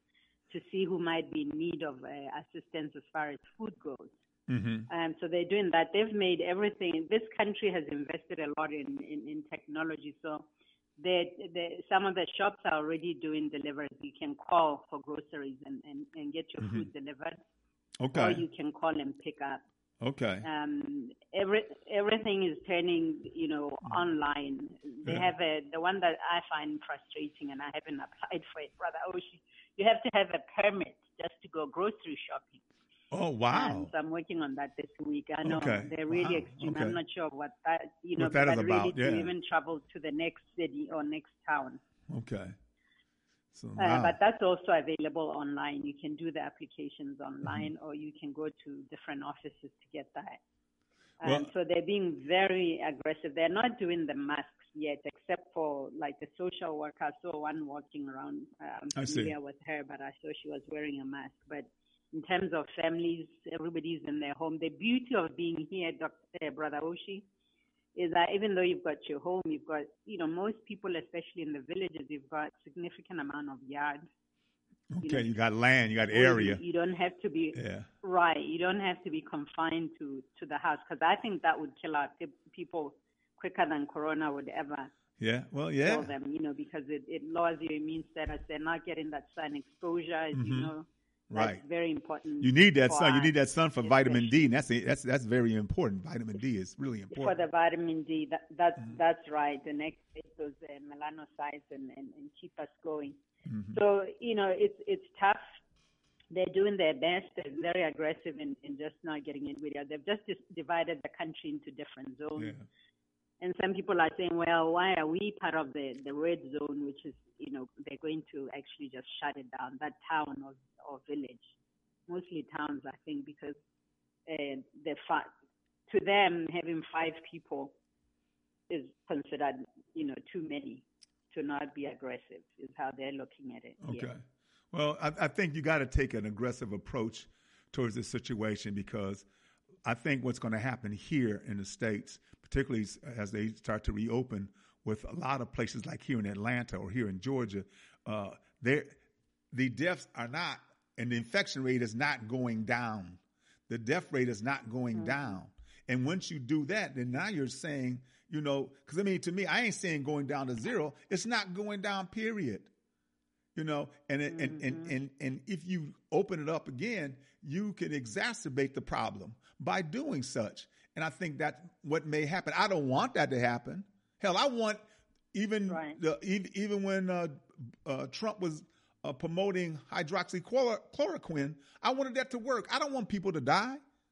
to see who might be in need of uh, assistance as far as food goes. Mm-hmm. Um, so they're doing that. They've made everything. This country has invested a lot in, in, in technology. So they, they, some of the shops are already doing deliveries. You can call for groceries and, and, and get your Mm-hmm. food delivered. Okay. Or you can call and pick up. Okay. Um, every everything is turning, you know, online. They Yeah. have a the one that I find frustrating, and I haven't applied for it, Brother Oshi. You have to have a permit just to go grocery shopping. Oh, wow. Um, so I'm working on that this week. I know Okay. they're really Wow. extreme. Okay. I'm not sure what that, you know, What that but is really about, to yeah. even travel to the next city or next town. Okay. So Uh, wow. but that's also available online. You can do the applications online, Mm-hmm. or you can go to different offices to get that. Well- Um, so they're being very aggressive. They're not doing the masks yet, except for like the social worker. I saw one walking around. Uh, I'm I see. familiar with her, but I saw she was wearing a mask. But in terms of families, everybody's in their home. The beauty of being here, Doctor Brother Oshi, is that even though you've got your home, you've got, you know, most people, especially in the villages, you've got significant amount of yard. Okay, you got land, you got Where area. You, you don't have to be Yeah. right. You don't have to be confined to to the house, because I think that would kill out pe- people quicker than Corona would ever Yeah. Well, yeah. kill them. You know, because it, it lowers your immune status. They're not getting that sun exposure, as you Mhm. know. That's Right. very important. You need that for sun. You us, need that sun for vitamin D, and that's that's that's very important. Vitamin D is really for important. the vitamin D. That, that's Mm-hmm. that's right. And activate those uh, melanocytes and, and, and keep us going. Mhm. So, you know, it's it's tough. They're doing their best. They're very aggressive in, in just not getting it with you. They've just dis- divided the country into different zones. Yeah. And some people are saying, well, why are we part of the, the red zone, which is, you know, they're going to actually just shut it down, that town or, or village. Mostly towns, I think, because uh, the fa- to them, having five people is considered, you know, too many to not be aggressive, is how they're looking at it. Okay. Yeah. Well, I, I think you got to take an aggressive approach towards this situation, because I think what's going to happen here in the States, particularly as they start to reopen with a lot of places like here in Atlanta or here in Georgia, uh, the deaths are not, and the infection rate is not going down. The death rate is not going Mm-hmm. down. And once you do that, then now you're saying, you know, because I mean, to me, I ain't saying going down to zero. It's not going down, period. You know, and, it, and, and, and, and if you open it up again, you can exacerbate the problem by doing such. And I think that's what may happen. I don't want that to happen. Hell, I want even Right. the, even, even when uh, uh, Trump was uh, promoting hydroxychloroquine, I wanted that to work. I don't want people to die.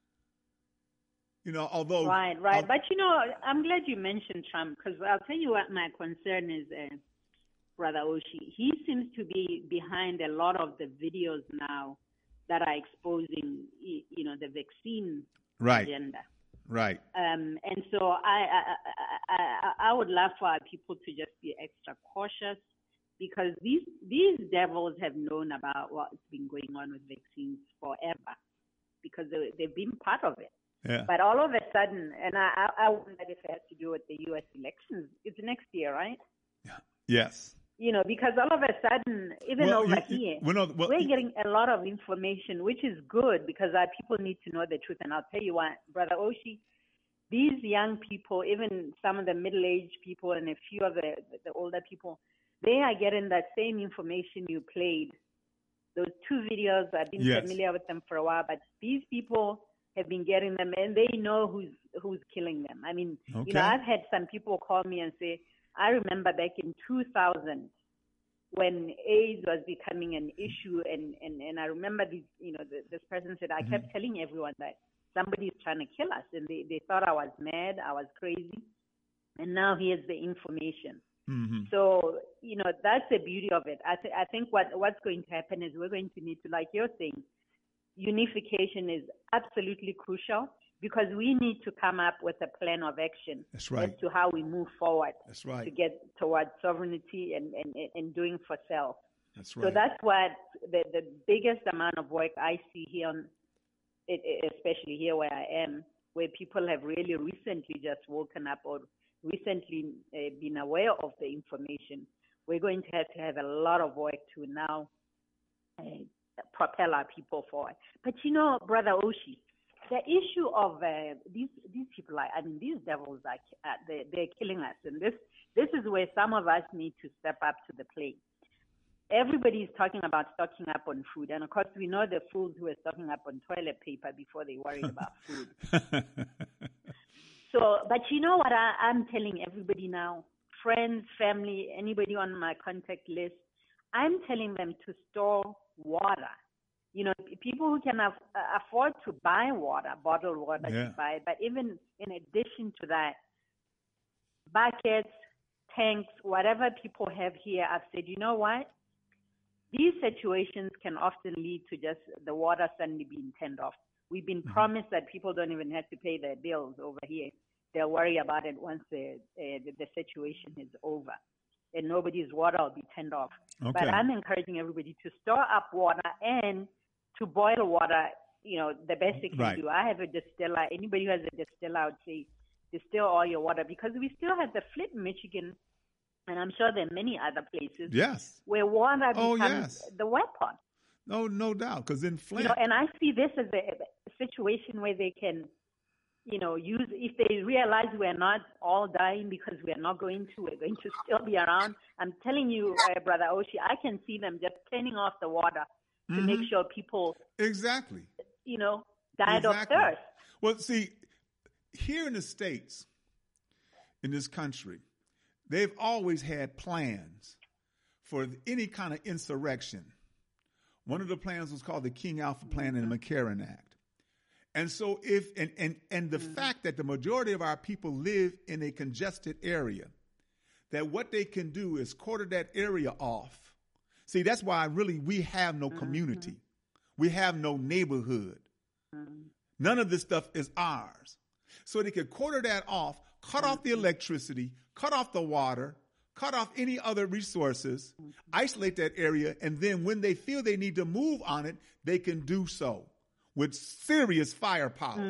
You know, although Right, right. I'll- But, you know, I'm glad you mentioned Trump, because I'll tell you what my concern is, uh, Brother Oshi. He seems to be behind a lot of the videos now that are exposing, y- you know, the vaccine Right. agenda. right. Um, and so I, I, I, I, I would love for our people to just be extra cautious, because these these devils have known about what's been going on with vaccines forever, because they, they've been part of it. Yeah. But all of a sudden, and I, I, I wonder if it has to do with the U S elections. It's next year, right? Yes. You know, because all of a sudden, even Well, over you- you- here, well, no, well, we're you- getting a lot of information, which is good, because our people need to know the truth. And I'll tell you what, Brother Oshi, these young people, even some of the middle-aged people and a few of the, the older people, they are getting that same information you played. Those two videos, I've been Yes. familiar with them for a while, but these people have been getting them, and they know who's who's killing them. I mean, you know, Okay. I've had some people call me and say, I remember back in two thousand when AIDS was becoming an issue, and, and, and I remember this, you know, the, this person said, I Mm-hmm. kept telling everyone that somebody's trying to kill us, and they, they thought I was mad, I was crazy, and now here's the information. Mm-hmm. So, you know, that's the beauty of it. I, th- I think what, what's going to happen is we're going to need to, like you're saying, unification is absolutely crucial, because we need to come up with a plan of action That's right. as to how we move forward That's to right. get towards sovereignty and, and, and doing for self. That's So right. that's what the, the biggest amount of work I see here, on, it, it- especially here where I am, where people have really recently just woken up or recently uh, been aware of the information. We're going to have to have a lot of work to now uh, propel our people forward. But you know, Brother Oshi, the issue of uh, these these people, are, I mean, these devils are uh, they, they're killing us, and this this is where some of us need to step up to the plate. Everybody is talking about stocking up on food, and of course, we know the fools who are stocking up on toilet paper before they worry about food. So, but you know what I, I'm telling everybody now, friends, family, anybody on my contact list, I'm telling them to store water. You know, people who can af- afford to buy water, bottled water, Yeah. to buy. But even in addition to that, buckets, tanks, whatever people have here, I've said, you know what? These situations can often lead to just the water suddenly being turned off. We've been Mm-hmm. promised that people don't even have to pay their bills over here. They'll worry about it once the, uh, the, the situation is over. And nobody's water will be turned off. Okay. But I'm encouraging everybody to store up water and to boil water, you know, the best they can Right. do. I have a distiller. Anybody who has a distiller, I would say distill all your water, because we still have the Flint, Michigan, and I'm sure there are many other places Yes. where water Oh, becomes yes. the weapon. No, no doubt. Because in Flint, You know, and I see this as a, a situation where they can, you know, use, if they realize we're not all dying because we're not going to, we're going to still be around. I'm telling you, uh, Brother Oshi, I can see them just turning off the water to make Mhm. sure people, exactly. you know, died Exactly. of thirst. Well, see, here in the States, in this country, they've always had plans for any kind of insurrection. One of the plans was called the King Alpha Plan and the McCarran Act. And so if, and, and, and the fact that the majority of our people live in a congested area, that what they can do is quarter that area off. See, that's why really we have no community. We have no neighborhood. None of this stuff is ours. So they could quarter that off, cut off the electricity, cut off the water, cut off any other resources, isolate that area, and then when they feel they need to move on it, they can do so with serious firepower.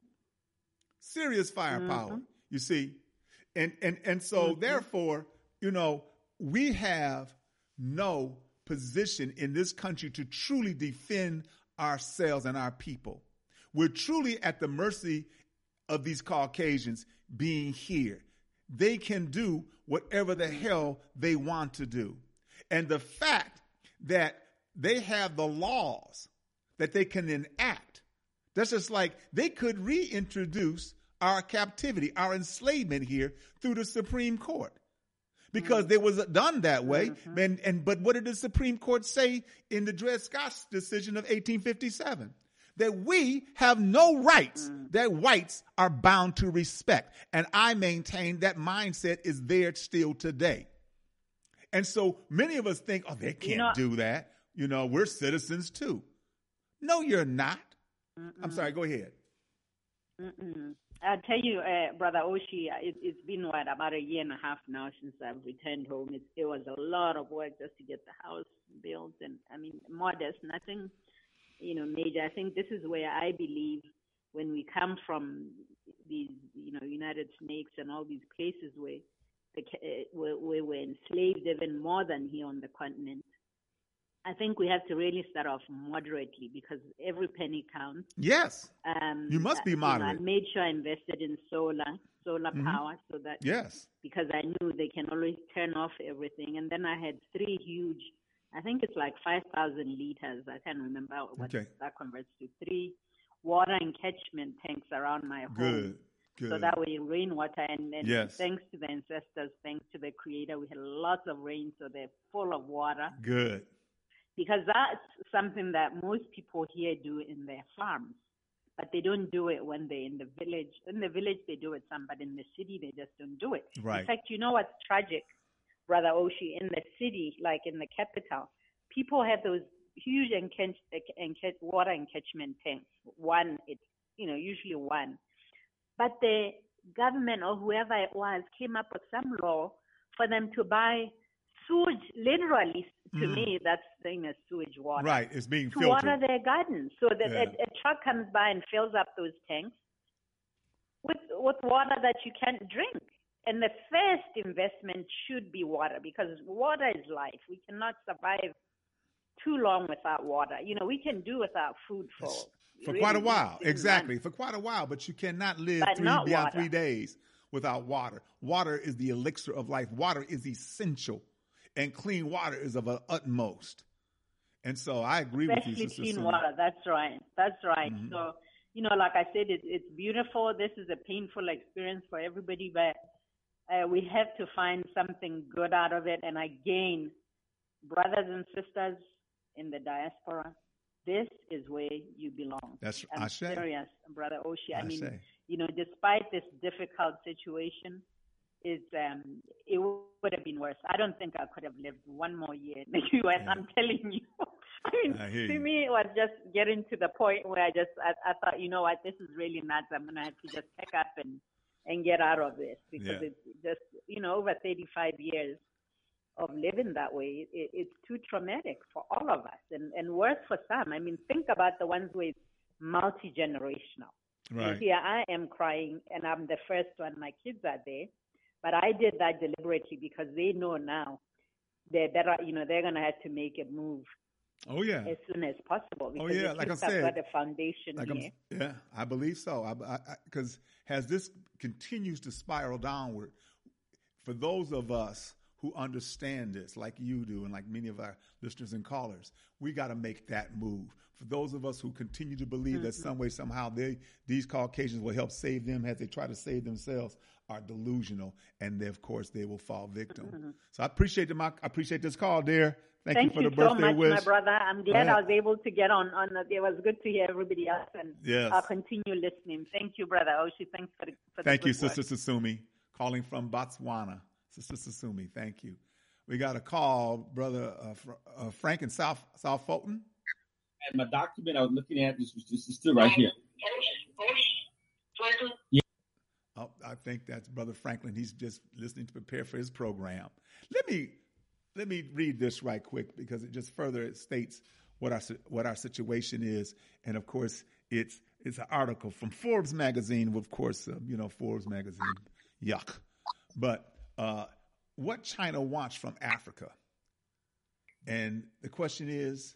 Serious firepower, you see. And and and so therefore, you know, we have no position in this country to truly defend ourselves and our people. We're truly at the mercy of these Caucasians being here. They can do whatever the hell they want to do. And the fact that they have the laws that they can enact, that's just like they could reintroduce our captivity, our enslavement here through the Supreme Court. Because it was done that way. And, and but what did the Supreme Court say in the Dred Scott decision of eighteen fifty-seven? That we have no rights that whites are bound to respect. And I maintain that mindset is there still today. And so many of us think, oh, they can't You know- do that. You know, we're citizens too. No, you're not. I'm sorry, go ahead. Mm-mm. I'll tell you, uh, Brother Oshi, it, it's been, what, about a year and a half now since I've returned home. It, it was a lot of work just to get the house built. And, I mean, modest, nothing, you know, major. I think this is where I believe when we come from these, you know, United Snakes and all these places where, the, uh, where, where we're enslaved even more than here on the continent, I think we have to really start off moderately because every penny counts. Yes. Um, You must be you know, I moderate. made sure I invested in solar, solar Mhm. power, so that Yes. because I knew they can always turn off everything. And then I had three huge, I think it's like five thousand liters. I can't remember what Okay. that converts to. Three water encatchment tanks around my home. Good. Good. So that way, rainwater, and, and Yes. thanks to the ancestors, thanks to the Creator, we had lots of rain, so they're full of water. Good. Because that's something that most people here do in their farms, but they don't do it when they're in the village. In the village, they do it some, but in the city, they just don't do it. Right. In fact, you know what's tragic, Brother Oshi? In the city, like in the capital, people have those huge encatch, encatch, water encatchment tanks. One, it's, you know, usually one. But the government or whoever it was came up with some law for them to buy sewage, literally, to Mm. me, that's same as sewage water. Right. It's being To filtered. water their gardens. So that Yeah. a, a truck comes by and fills up those tanks with, with water that you can't drink. And the first investment should be water because water is life. We cannot survive too long without water. You know, we can do without food for for really quite a while. six Exactly, months. for quite a while. But you cannot live But three not beyond water. three days without water. Water is the elixir of life. Water is essential, and clean water is of the utmost. And so I agree Especially with you, Sister clean Sue. water. That's right. That's right. Mhm. So, you know, like I said, it, it's beautiful. This is a painful experience for everybody, but uh, we have to find something good out of it. And again, brothers and sisters in the diaspora, this is where you belong. That's I'm Ashe. serious, Brother Oshie. I mean, Ashe. you know, despite this difficult situation, it's, um, it would have been worse. I don't think I could have lived one more year in the U S. Yeah. I'm telling you. I mean, I hear to you. me, it was just getting to the point where I just, I, I thought, you know what, this is really nuts. I'm going to have to just pick up and, and get out of this because Yeah. it's just, you know, over thirty-five years of living that way, it, it's too traumatic for all of us and, and worse for some. I mean, think about the ones where it's multi-generational. Right. And here I am crying, and I'm the first one. My kids are there. But I did that deliberately because they know now they're better, you know, they're going to have to make a move Oh yeah. as soon as possible. Because Oh yeah. at Like I least I've said, got a foundation like I'm, here. yeah, I believe so. I because as this continues to spiral downward, for those of us who understand this, like you do, and like many of our listeners and callers, we got to make that move. For those of us who continue to believe Mm-hmm. that some way, somehow, they these Caucasians will help save them as they try to save themselves, are delusional, and they, of course they will fall victim. Mm-hmm. So I appreciate the, I appreciate this call, dear. Thank, Thank you for you the so birthday much, wish. my brother. I'm Go glad ahead. I was able to get on. on the, it was good to hear everybody else, and Yes. I'll continue listening. Thank you, Brother Oshie. Thanks for the, for the Thank you, good work. Sister Sasumi, calling from Botswana. Sister Sasumi, thank you. We got a call, Brother uh, Fr- uh, Frank in South South Fulton. And my document I was looking at, this was this is still right here. Yeah. Oh, I think that's Brother Franklin. He's just listening to prepare for his program. Let me let me read this right quick because it just further states what our si- what our situation is, and of course it's it's an article from Forbes magazine. Of course, uh, you know Forbes magazine, yuck. But uh, what China wants from Africa, and the question is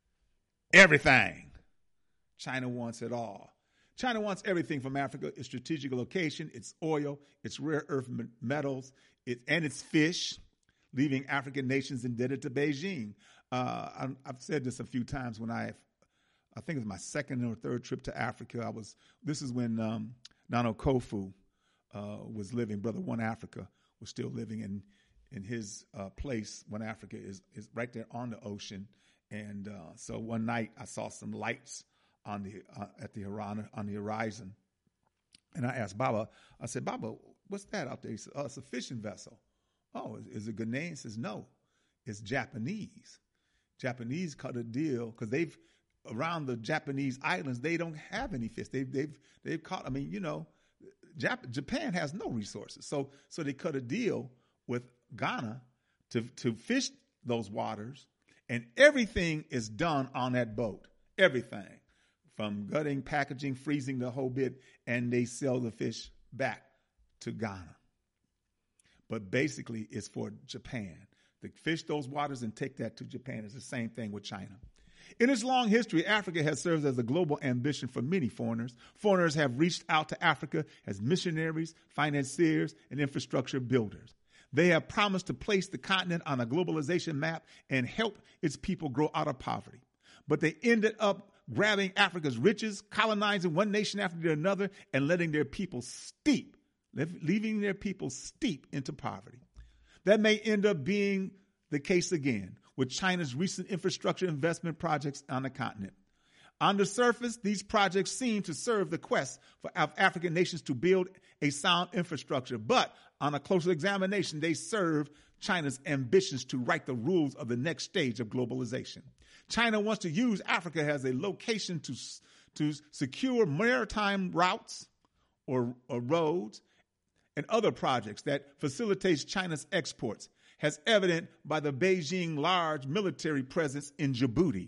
everything. China wants it all. China wants everything from Africa: its strategic location, its oil, its rare earth m- metals, it, and its fish, leaving African nations indebted to Beijing. Uh, I'm, I've said this a few times when I, I think it was my second or third trip to Africa. I was. This is when um, Nana Kofu uh, was living. Brother One Africa was still living in in his uh, place. One Africa is is right there on the ocean, and uh, so one night I saw some lights on the uh, at the horizon, on the horizon, and I asked Baba. I said, "Baba, what's that out there?" He said, "Oh, it's a fishing vessel." "Oh, is, is it Ghanaian?" He says, "No, it's Japanese." Japanese cut a deal because they've around the Japanese islands they don't have any fish. They've they've they've caught. I mean, you know, Jap- Japan has no resources, so so they cut a deal with Ghana to to fish those waters, and everything is done on that boat. Everything. From gutting, packaging, freezing, the whole bit, and they sell the fish back to Ghana. But basically, it's for Japan. They fish those waters and take that to Japan. It's the same thing with China. In its long history, Africa has served as a global ambition for many foreigners. Foreigners have reached out to Africa as missionaries, financiers, and infrastructure builders. They have promised to place the continent on a globalization map and help its people grow out of poverty. But they ended up grabbing Africa's riches, colonizing one nation after another, and letting their people steep, leaving their people steep into poverty. That may end up being the case again with China's recent infrastructure investment projects on the continent. On the surface, these projects seem to serve the quest for African nations to build a sound infrastructure, but on a closer examination, they serve China's ambitions to write the rules of the next stage of globalization. China wants to use Africa as a location to, to secure maritime routes or, or roads and other projects that facilitates China's exports, as evident by the Beijing large military presence in Djibouti.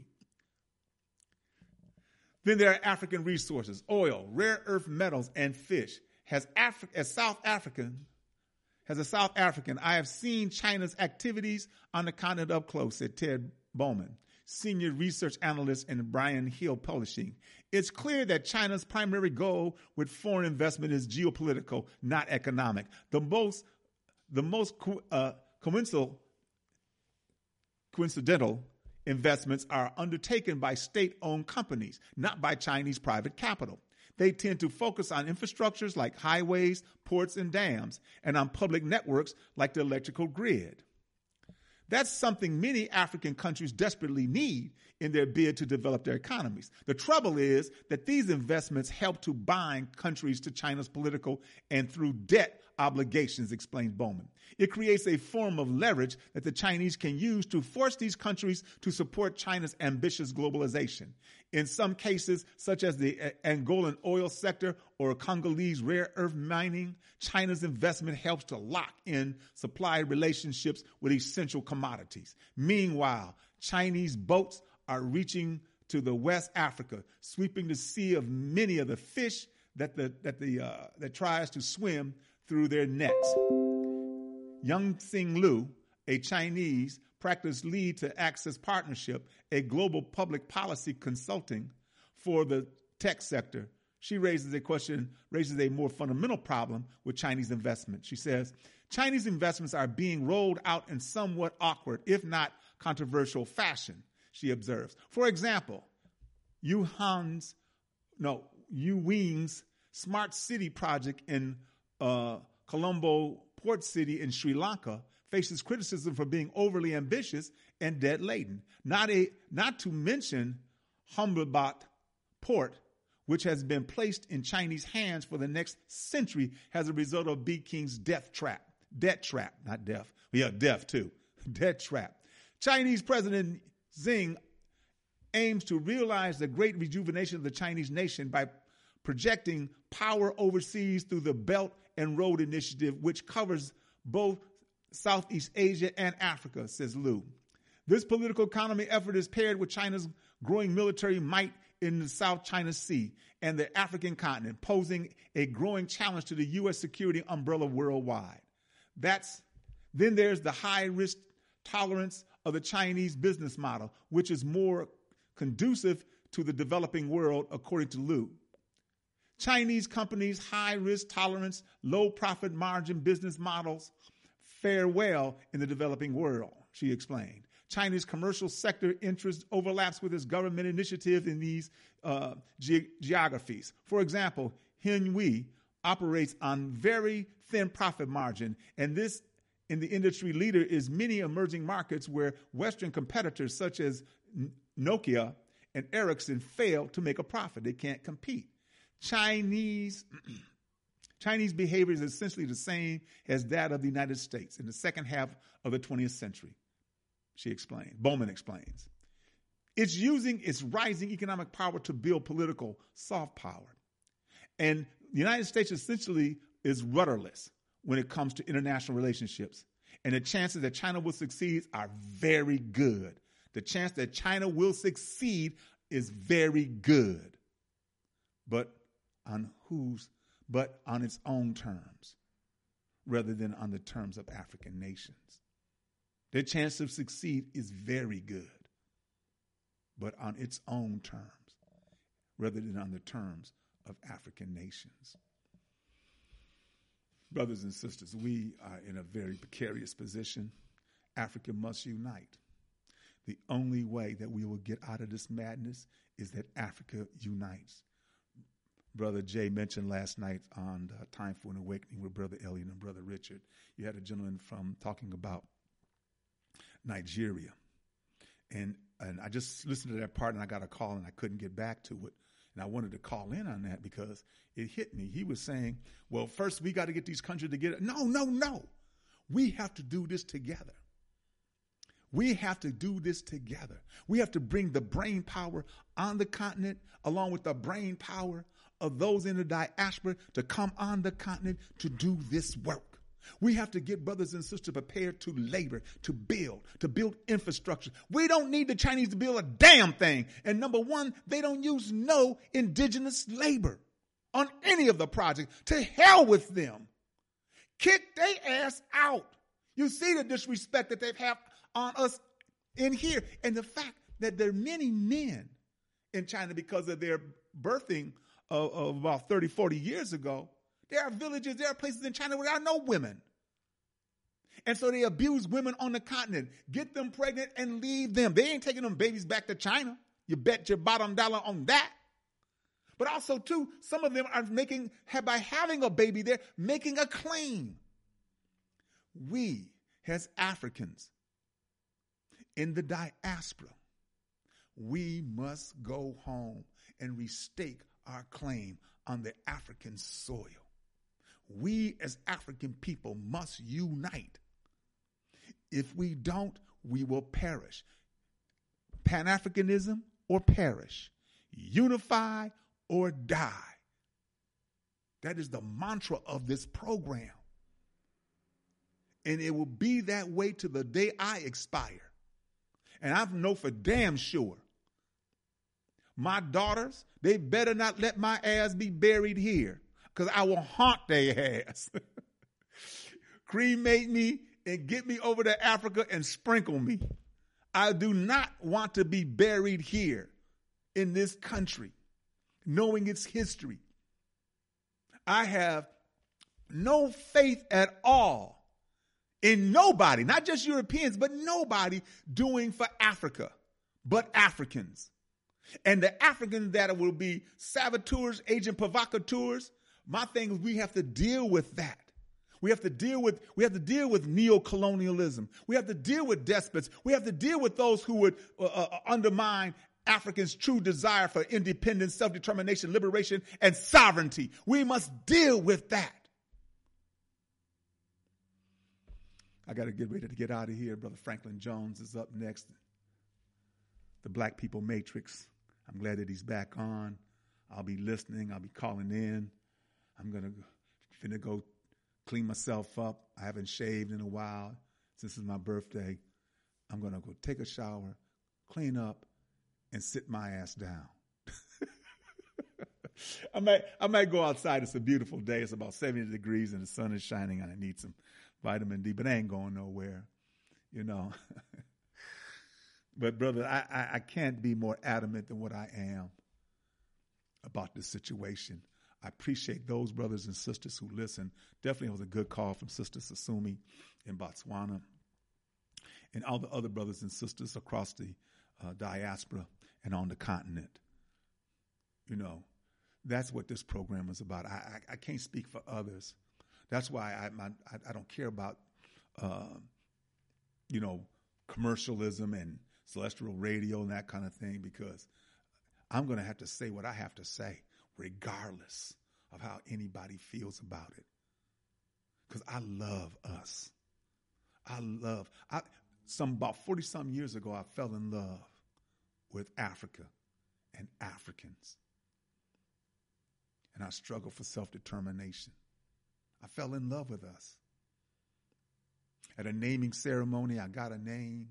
Then there are African resources, oil, rare earth metals, and fish. As, Afri- as South African, as a South African, I have seen China's activities on the continent up close, said Ted Bowman, senior research analyst in Brian Hill Publishing. It's clear that China's primary goal with foreign investment is geopolitical, not economic. The most, the most co- uh, coincidental, coincidental investments are undertaken by state-owned companies, not by Chinese private capital. They tend to focus on infrastructures like highways, ports, and dams, and on public networks like the electrical grid. That's something many African countries desperately need in their bid to develop their economies. The trouble is that these investments help to bind countries to China's political and through debt obligations, explained Bowman. It creates a form of leverage that the Chinese can use to force these countries to support China's ambitious globalization. In some cases, such as the Angolan oil sector or Congolese rare earth mining, China's investment helps to lock in supply relationships with essential commodities. Meanwhile, Chinese boats are reaching to the West Africa, sweeping the sea of many of the fish that the that the uh, that tries to swim through their nets. Young Sing Lu, a Chinese practice lead to Access Partnership, a global public policy consulting for the tech sector. She raises a question, raises a more fundamental problem with Chinese investment. She says, Chinese investments are being rolled out in somewhat awkward, if not controversial fashion, she observes. For example, Yu Han's, no, Yu Wing's smart city project in uh, Colombo Port City in Sri Lanka faces criticism for being overly ambitious and debt-laden. Not a, not to mention Humboldt Port, which has been placed in Chinese hands for the next century as a result of Peking's death trap. Debt trap, not death. Yeah, death too. Debt trap. Chinese President Xi aims to realize the great rejuvenation of the Chinese nation by projecting power overseas through the Belt and Road Initiative, which covers both Southeast Asia and Africa, says Liu. This political economy effort is paired with China's growing military might in the South China Sea and the African continent, posing a growing challenge to the U S security umbrella worldwide. That's then there's the high risk tolerance of the Chinese business model, which is more conducive to the developing world, according to Liu. Chinese companies' high risk tolerance, low profit margin business models fare well in the developing world, she explained. China's commercial sector interest overlaps with its government initiative in these uh, ge- geographies. For example, Hinwei operates on very thin profit margin, and this in the industry leader is many emerging markets where Western competitors such as Nokia and Ericsson fail to make a profit. They can't compete. Chinese Chinese behavior is essentially the same as that of the United States in the second half of the twentieth century, she explained. Bowman explains. It's using its rising economic power to build political soft power. And the United States essentially is rudderless when it comes to international relationships. And the chances that China will succeed are very good. The chance that China will succeed is very good. But on whose, but on its own terms, rather than on the terms of African nations. Their chance of succeed is very good, but on its own terms, rather than on the terms of African nations. Brothers and sisters, we are in a very precarious position. Africa must unite. The only way that we will get out of this madness is that Africa unites. Brother Jay mentioned last night on uh, Time for an Awakening with Brother Elliot and Brother Richard, you had a gentleman from talking about Nigeria. And and I just listened to that part and I got a call and I couldn't get back to it. And I wanted to call in on that because it hit me. He was saying, well, first we got to get these countries together. No, no, no. We have to do this together. We have to do this together. We have to bring the brain power on the continent along with the brain power of those in the diaspora to come on the continent to do this work. We have to get brothers and sisters prepared to labor, to build, to build infrastructure. We don't need the Chinese to build a damn thing. And number one, they don't use no indigenous labor on any of the projects. To hell with them. Kick their ass out. You see the disrespect that they've had on us in here. And the fact that there are many men in China because of their birthing of, of about thirty, forty years ago. There are villages, there are places in China where there are no women. And so they abuse women on the continent, get them pregnant and leave them. They ain't taking them babies back to China. You bet your bottom dollar on that. But also, too, some of them are making, by having a baby there, making a claim. We, as Africans in the diaspora, we must go home and restake our claim on the African soil. We, as African people, must unite. If we don't, we will perish. Pan-Africanism or perish. Unify or die. That is the mantra of this program. And it will be that way to the day I expire. And I know for damn sure, my daughters, they better not let my ass be buried here, because I will haunt their ass. Cremate me and get me over to Africa and sprinkle me. I do not want to be buried here in this country, knowing its history. I have no faith at all in nobody, not just Europeans, but nobody doing for Africa, but Africans. And the Africans that will be saboteurs, agent provocateurs, my thing is we have to deal with that. We have to deal with, we have to deal with neo-colonialism. We have to deal with despots. We have to deal with those who would uh, uh, undermine Africans' true desire for independence, self-determination, liberation, and sovereignty. We must deal with that. I got to get ready to get out of here. Brother Franklin Jones is up next. The Black People Matrix. I'm glad that he's back on. I'll be listening. I'll be calling in. I'm going to finna go clean myself up. I haven't shaved in a while since it's my birthday. I'm going to go take a shower, clean up, and sit my ass down. I might I might go outside. It's a beautiful day. It's about seventy degrees and the sun is shining and I need some vitamin D, but I ain't going nowhere, you know. But brother, I, I, I can't be more adamant than what I am about this situation. I appreciate those brothers and sisters who listen. Definitely was a good call from Sister Sasumi in Botswana and all the other brothers and sisters across the uh, diaspora and on the continent. You know, that's what this program is about. I, I, I can't speak for others. That's why I, my, I, I don't care about, uh, you know, commercialism and celestial radio and that kind of thing, because I'm going to have to say what I have to say, regardless of how anybody feels about it. Because I love us. I love, I, some about forty some years ago, I fell in love with Africa and Africans. And I struggled for self-determination. I fell in love with us. At a naming ceremony, I got a name.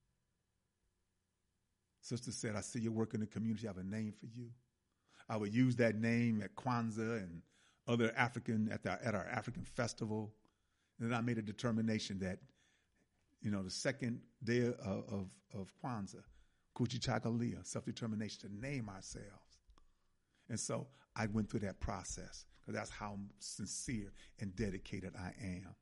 Sister said, I see your work in the community. I have a name for you. I would use that name at Kwanzaa and other African, at, the, at our African festival. And then I made a determination that, you know, the second day of, of, of Kwanzaa, Kuchichagulia, self-determination, to name ourselves. And so I went through that process because that's how sincere and dedicated I am.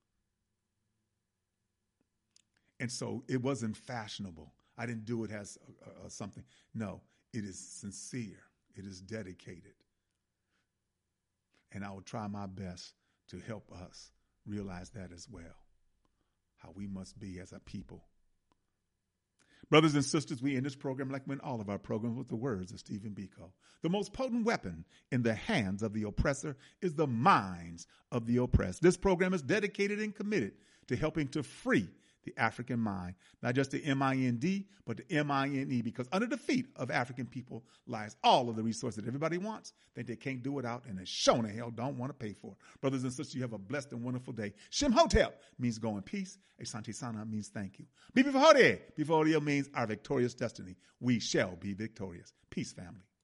And so it wasn't fashionable. I didn't do it as uh, uh, something. No, it is sincere. It is dedicated. And I will try my best to help us realize that as well, how we must be as a people. Brothers and sisters, we end this program like we end all of our programs with the words of Stephen Biko. The most potent weapon in the hands of the oppressor is the minds of the oppressed. This program is dedicated and committed to helping to free the African mind, not just the M I N D, but the M I N E, because under the feet of African people lies all of the resources that everybody wants, that they can't do without, and they shown the hell don't want to pay for. Brothers and sisters, you have a blessed and wonderful day. Shem Hotep means go in peace. Asante Sana means thank you. Bibi Fahode, Bibi Fahode means our victorious destiny. We shall be victorious. Peace, family.